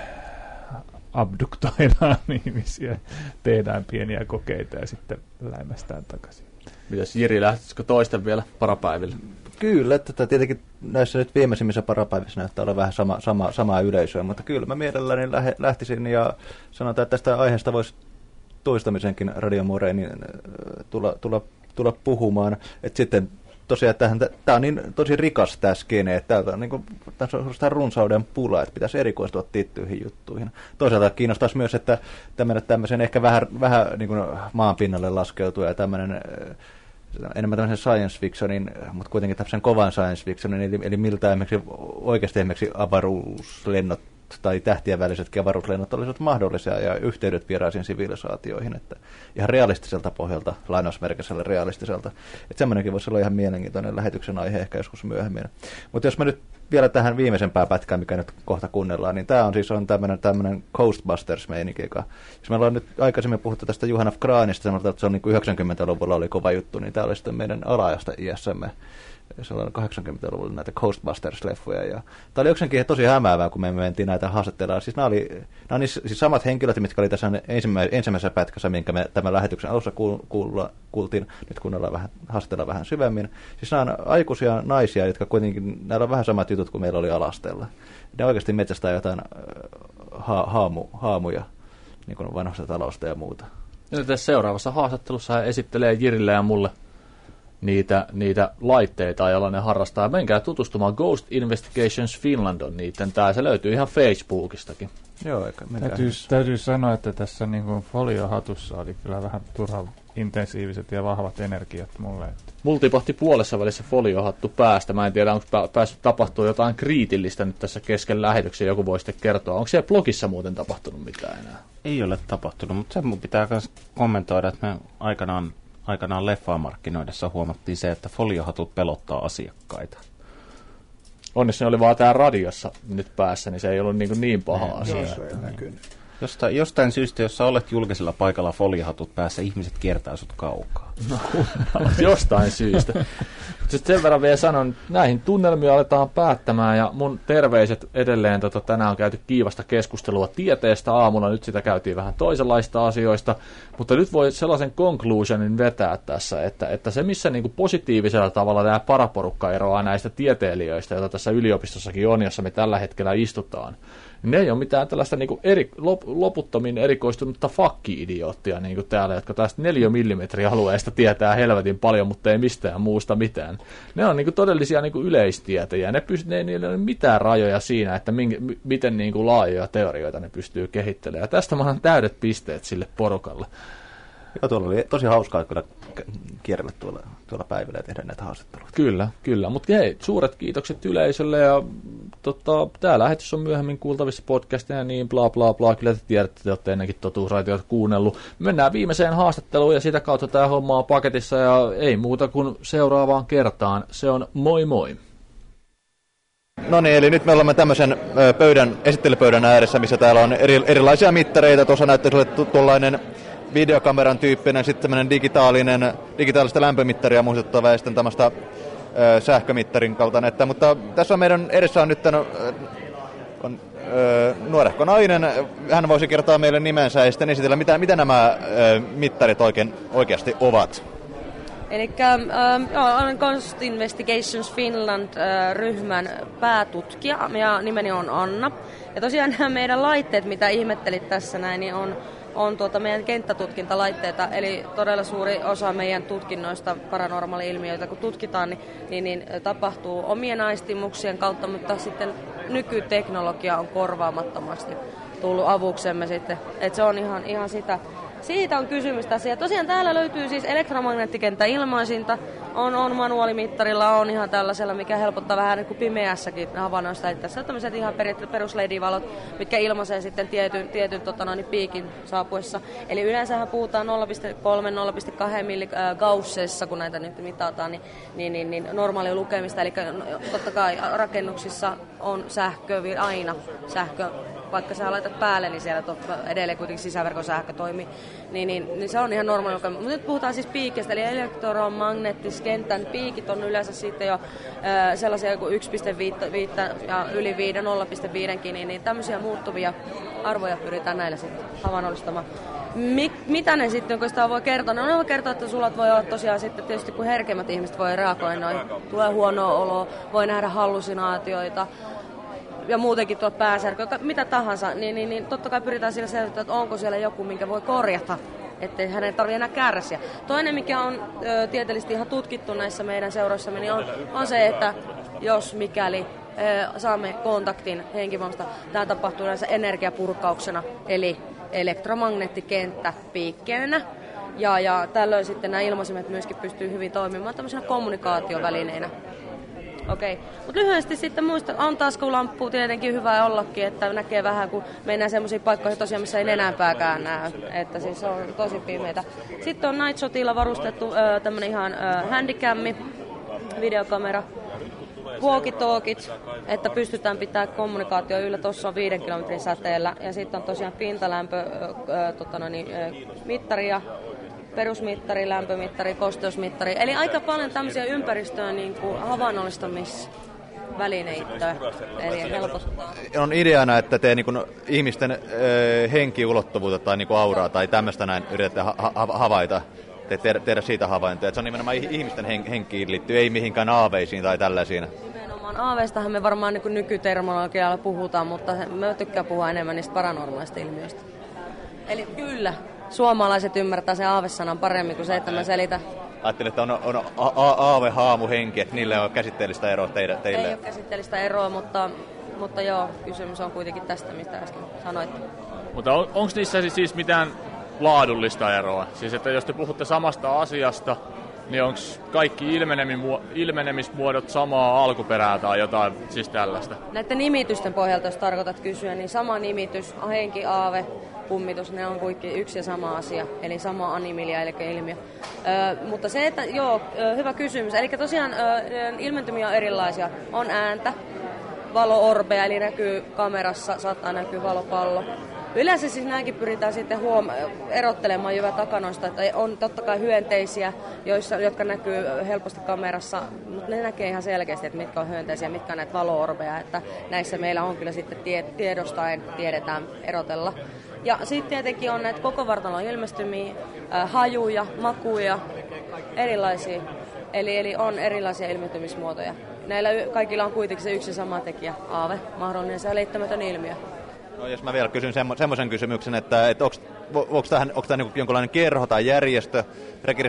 abduktoidaan ihmisiä, tehdään pieniä kokeita ja sitten läimästään takaisin. Mitäs Jiri, lähtisikö toisten vielä parapäiville? Kyllä, että tietenkin näissä nyt viimeisimmissä parapäivissä näyttää olla vähän sama, sama, samaa yleisöä, mutta kyllä mä mielelläni lähe, lähtisin ja sanotaan, että tästä aiheesta voisi toistamisenkin Radio Moreenin tulla, tulla, tulla puhumaan. Et sitten tosiaan tämä on niin tosi rikas tämä skene, että täältä on, niin kuin, tässä on runsauden pula, että pitäisi erikoistua tiettyihin juttuihin. Toisaalta kiinnostaisi myös, että tämmöisen ehkä vähän, vähän niin kuin maan pinnalle laskeutua ja tämmöinen enemmän tämmöisen science fictionin, mutta kuitenkin tämmöisen kovan science fictionin, eli, eli miltä esimerkiksi oikeasti esimerkiksi avaruuslennot tai tähtien välisetkin avaruuslennot olisivat mahdollisia ja yhteydet vieraisiin sivilisaatioihin, että ihan realistiselta pohjalta, lainausmerkisellä realistiselta. Että semmoinenkin voisi olla ihan mielenkiintoinen lähetyksen aihe ehkä joskus myöhemmin. Mutta jos mä nyt vielä tähän viimeisempään pätkään, mikä nyt kohta kuunnellaan, niin tämä on siis on tämmöinen, tämmöinen Ghostbusters-meininki, joka, jos meillä on nyt aikaisemmin puhuttu tästä Johan af Kranista, sanotaan, että se on niin kuin yhdeksänkymmentäluvulla oli kova juttu, niin tämä oli sitten meidän alaajasta iässämme. Sellainen kahdeksankymmentäluvulla näitä Ghostbusters-leffoja. Ja tämä oli jokseenkin tosi hämäävää, kun me mentiin näitä haastattelemaan. Siis nämä oli nämä oli siis samat henkilöt, mitkä oli tässä ensimmäisessä pätkässä, minkä me tämän lähetyksen alussa kuulla, kuultiin. Nyt kuunnellaan vähän, haastattellaan vähän syvemmin. Siis nämä on aikuisia naisia, jotka kuitenkin, näillä on vähän samat jutut kuin meillä oli alastella. Ne oikeasti metsästää jotain ha, haamu, haamuja, niin kuin vanhasta talosta ja muuta. Ja tässä seuraavassa haastattelussa hän esittelee Jirille ja mulle niitä, niitä laitteita, joilla ne harrastaa. Menkää tutustumaan. Ghost Investigations Finland on niiden. Tää se löytyy ihan Facebookistakin. Joo, eikä täytyy, täytyy sanoa, että tässä niin kuin foliohatussa oli kyllä vähän turhan intensiiviset ja vahvat energiat mulle. Mulla tipahti puolessa välissä foliohattu päästä. Mä en tiedä, onko päässyt tapahtua jotain kriitillistä nyt tässä kesken lähetyksen. Joku voi sitten kertoa. Onko siellä blogissa muuten tapahtunut mitään enää? Ei ole tapahtunut, mutta sen mun pitää myös kommentoida, että me aikanaan Aikanaan leffamarkkinoidessa huomattiin se, että foliohatut pelottaa asiakkaita. Onneksi ne oli vaan tää radiossa nyt päässä, niin se ei ollut niin, niin paha ne, asia. Se ei näkynyt. Jostain, jostain syystä, jos sä olet julkisella paikalla foliohatut päässä, ihmiset kiertää sut kaukaa. No, jostain syystä. Sitten sen verran vielä sanon, että näihin tunnelmiin aletaan päättämään, ja mun terveiset edelleen, tota, tänään on käyty kiivasta keskustelua tieteestä aamulla, nyt sitä käytiin vähän toisenlaista asioista, mutta nyt voi sellaisen conclusionin vetää tässä, että, että se missä niin kuin positiivisella tavalla tämä paraporukka eroaa näistä tieteilijöistä, joita tässä yliopistossakin on, jossa me tällä hetkellä istutaan, ne ei ole mitään tällaista niin kuin eri, lop, loputtomin erikoistunutta fakki-idioottia niin kuin täällä, jotka tästä neliömillimetrialueesta tietää helvetin paljon, mutta ei mistään muusta mitään. Ne on niin kuin todellisia niin kuin yleistietäjiä. Ne pyst- ne, niillä ei ole mitään rajoja siinä, että minkä, m- miten niin kuin laajoja teorioita ne pystyy kehittelemään. Ja tästä mä annan täydet pisteet sille porukalle. Joo, tuolla oli tosi hauskaa kyllä kierrellä tuolla, tuolla päivällä ja tehdä näitä haastatteluita. Kyllä, kyllä. Mutta hei, suuret kiitokset yleisölle ja tota, tämä lähetys on myöhemmin kuultavissa podcastina ja niin bla bla bla. Kyllä te tiedätte, te olette ennenkin totuusraitiota kuunnellut. Mennään viimeiseen haastatteluun ja sitä kautta tämä homma on paketissa ja ei muuta kuin seuraavaan kertaan. Se on moi moi. No niin, eli nyt me olemme tämmöisen pöydän, esittelypöydän ääressä, missä täällä on eri, erilaisia mittareita. Tuossa näyttäisi olevan tuollainen videokameran tyyppinen, sitten tämmöinen digitaalinen, digitaalista lämpömittaria muistuttava ja sitten tämmöistä ö, sähkömittarin kaltainen. Että, mutta tässä on meidän edessä on nyt tämän, on, ö, nuorehko nainen. Hän voisi kertoa meille nimensä ja sitten esitellä, mitä, mitä nämä ö, mittarit oikein, oikeasti ovat. Eli ähm, olen Cost Investigations Finland-ryhmän äh, päätutkija ja nimeni on Anna. Ja tosiaan nämä meidän laitteet, mitä ihmettelit tässä näin, niin on, on tuota meidän kenttätutkintalaitteita. Eli todella suuri osa meidän tutkinnoista paranormaali-ilmiöitä, kun tutkitaan, niin, niin, niin tapahtuu omien aistimuksien kautta, mutta sitten nykyteknologia on korvaamattomasti tullut avuksemme sitten. Että se on ihan, ihan sitä. Siitä on kysymys tässä. Ja tosiaan täällä löytyy siis elektromagneettikenttä ilmaisinta, on, on manuaalimittarilla, on ihan tällaisella, mikä helpottaa vähän niin kuin pimeässäkin havainnoista. Eli tässä on tämmöiset ihan perus L E D-valot, mitkä ilmaisee sitten tietyn, tietyn tota noin, piikin saapuessa. Eli yleensähän puhutaan nolla pilkku kolme nolla pilkku kaksi milligaussissa, kun näitä nyt mitataan, niin, niin, niin, niin normaali lukemista. Eli totta kai rakennuksissa on sähkö, aina sähkö. Vaikka sä laitat päälle, niin siellä edelleen kuitenkin sisäverkon sähkö toimii, niin, niin, niin se on ihan normaali. Mutta nyt puhutaan siis piikeistä, eli elektromagneettiskentän piikit on yleensä sitten jo äh, sellaisia kuin yksi pilkku viisi ja yli viisi, nolla pilkku viisi, niin, niin tämmöisiä muuttuvia arvoja pyritään näillä sitten havainnollistamaan. Mik, mitä ne sitten, kun sitä voi kertoa? No, ne voi kertoa, että sulat voi olla tosiaan sitten tietysti, kun herkemmät ihmiset voi reagoida noin, tulee huonoa oloa, voi nähdä hallusinaatioita, ja muutenkin tuo pääsärky, mitä tahansa, niin, niin, niin totta kai pyritään sillä selvittämään, että onko siellä joku, minkä voi korjata, ettei hänen tarvitse enää kärsiä. Toinen, mikä on ö, tieteellisesti ihan tutkittu näissä meidän seuroissamme, niin on, on se, että jos mikäli ö, saamme kontaktin henkivoimasta, tämä tapahtuu näissä energiapurkauksena, eli elektromagneettikenttä piikkeenä. Ja, ja tällöin sitten nämä ilmaisimet myöskin pystyy hyvin toimimaan tämmöisenä kommunikaatiovälineinä. Okei, mutta lyhyesti sitten muista, on taskulamppu tietenkin hyvä ollakin, että näkee vähän, kun mennään semmoisiin paikkoihin tosiaan, missä ei nenänpääkään näy, että siis on tosi pimeitä. Sitten on Nightshotilla varustettu ö, tämmönen ihan ö, handycammi, videokamera, walkie-talkit, että pystytään pitämään kommunikaatio yllä, tuossa on viiden kilometrin säteellä, ja sitten on tosiaan pintalämpö, ö, ö, tota no niin, ö, mittaria, perusmittari, lämpömittari, kosteusmittari. Eli aika paljon tämmöisiä ympäristöön niin kuin havainnollistumisvälineitä. Eli helpottaa. On ideana, että te niin kuin ihmisten ö, henkiulottuvuutta tai niin kuin auraa tai tämmöistä näin yritätte ha- ha- havaita. Te tehdä, tehdä siitä havaintoja. Että se on nimenomaan ihmisten hen- henkiin liittyy, ei mihinkään aaveisiin tai tällaisiin. Nimenomaan aaveistahan me varmaan niin kuin nykyterminologialla puhutaan, mutta me tykkään puhua enemmän niistä paranormaalista ilmiöistä. Eli kyllä. Suomalaiset ymmärtää sen aavesanan paremmin kuin se, että mä selitän. Ajattelin, että on, on aave, haamu, henki, että niille on käsitteellistä eroa teille. Ei ole käsitteellistä eroa, mutta, mutta joo, kysymys on kuitenkin tästä, mistä äsken sanoit. Mutta on, onko niissä siis mitään laadullista eroa? Siis että jos te puhutte samasta asiasta, niin onko kaikki ilmenemismuodot samaa alkuperää tai jotain siis tällaista? Näiden nimitysten pohjalta, jos tarkoitat kysyä, niin sama nimitys, henki, aave, kummitus, ne on kuitenkin yksi ja sama asia, eli sama animilia, eli ilmiö. Ö, mutta se, että joo, hyvä kysymys. Eli tosiaan ö, ilmentymiä on erilaisia. On ääntä, valo-orbeja, eli näkyy kamerassa, saattaa näkyä valopallo. Yleensä siis nämäkin pyritään sitten huom- erottelemaan jyvä takanoista, että on totta kai hyönteisiä, joissa, jotka näkyy helposti kamerassa, mutta ne näkee ihan selkeästi, että mitkä on hyönteisiä, mitkä on näitä valo-orbeja, että näissä meillä on kyllä sitten tie- tiedostaen tiedetään erotella. Ja sitten tietenkin on näitä koko vartalon ilmestymiä, äh, hajuja, makuja, erilaisia. Eli, eli on erilaisia ilmentymismuotoja. Näillä kaikilla on kuitenkin se yksi sama tekijä, aave, mahdollinen se liittämätön ilmiö. No, jos mä vielä kysyn semmo- semmoisen kysymyksen, että, että onko tämä niin jonkinlainen kerho tai järjestö,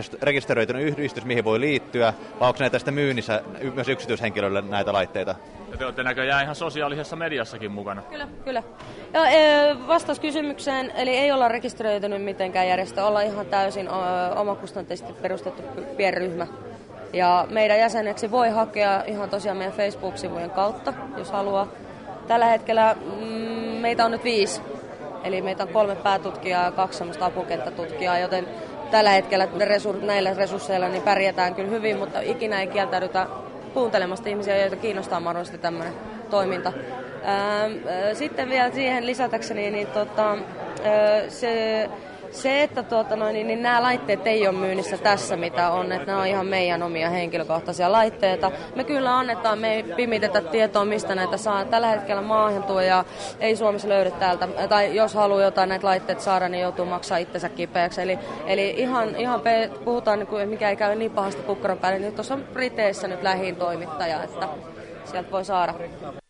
rekisteröitynyt yhdistys, mihin voi liittyä, vai onko näitä sitten myynnissä myös yksityishenkilöille näitä laitteita? Ja te olette näköjään ihan sosiaalisessa mediassakin mukana. Kyllä, kyllä. Ja, e, vastaus kysymykseen, eli ei olla rekisteröitynyt mitenkään järjestö, ollaan ihan täysin o, omakustanteisesti perustettu pienryhmä. Ja meidän jäseneksi voi hakea ihan tosiaan meidän Facebook-sivujen kautta, jos haluaa. Tällä hetkellä mm, meitä on nyt viisi, eli meitä on kolme päätutkijaa ja kaksi semmoista apukenttätutkijaa, joten tällä hetkellä resur- näillä resursseilla niin pärjätään kyllä hyvin, mutta ikinä ei kieltäydytä kuuntelemasta ihmisiä, joita kiinnostaa mahdollisesti tämmöinen toiminta. Ää, sitten vielä siihen lisätäkseni, niin tota, ää, se, se, että tuota, noin, niin, niin nämä laitteet ei ole myynnissä tässä, mitä on, että nämä on ihan meidän omia henkilökohtaisia laitteita. Me kyllä annetaan, me ei pimitetä tietoa, mistä näitä saa. Tällä hetkellä maahantuoja ei Suomessa löydy täältä, tai jos haluaa jotain näitä laitteita saada, niin joutuu maksaa itsensä kipeäksi. Eli, eli ihan, ihan pe- puhutaan, niin kuin, mikä ei käy niin pahasti kukkaron päälle, niin tuossa on Briteissä nyt lähin toimittaja, että sieltä voi saada.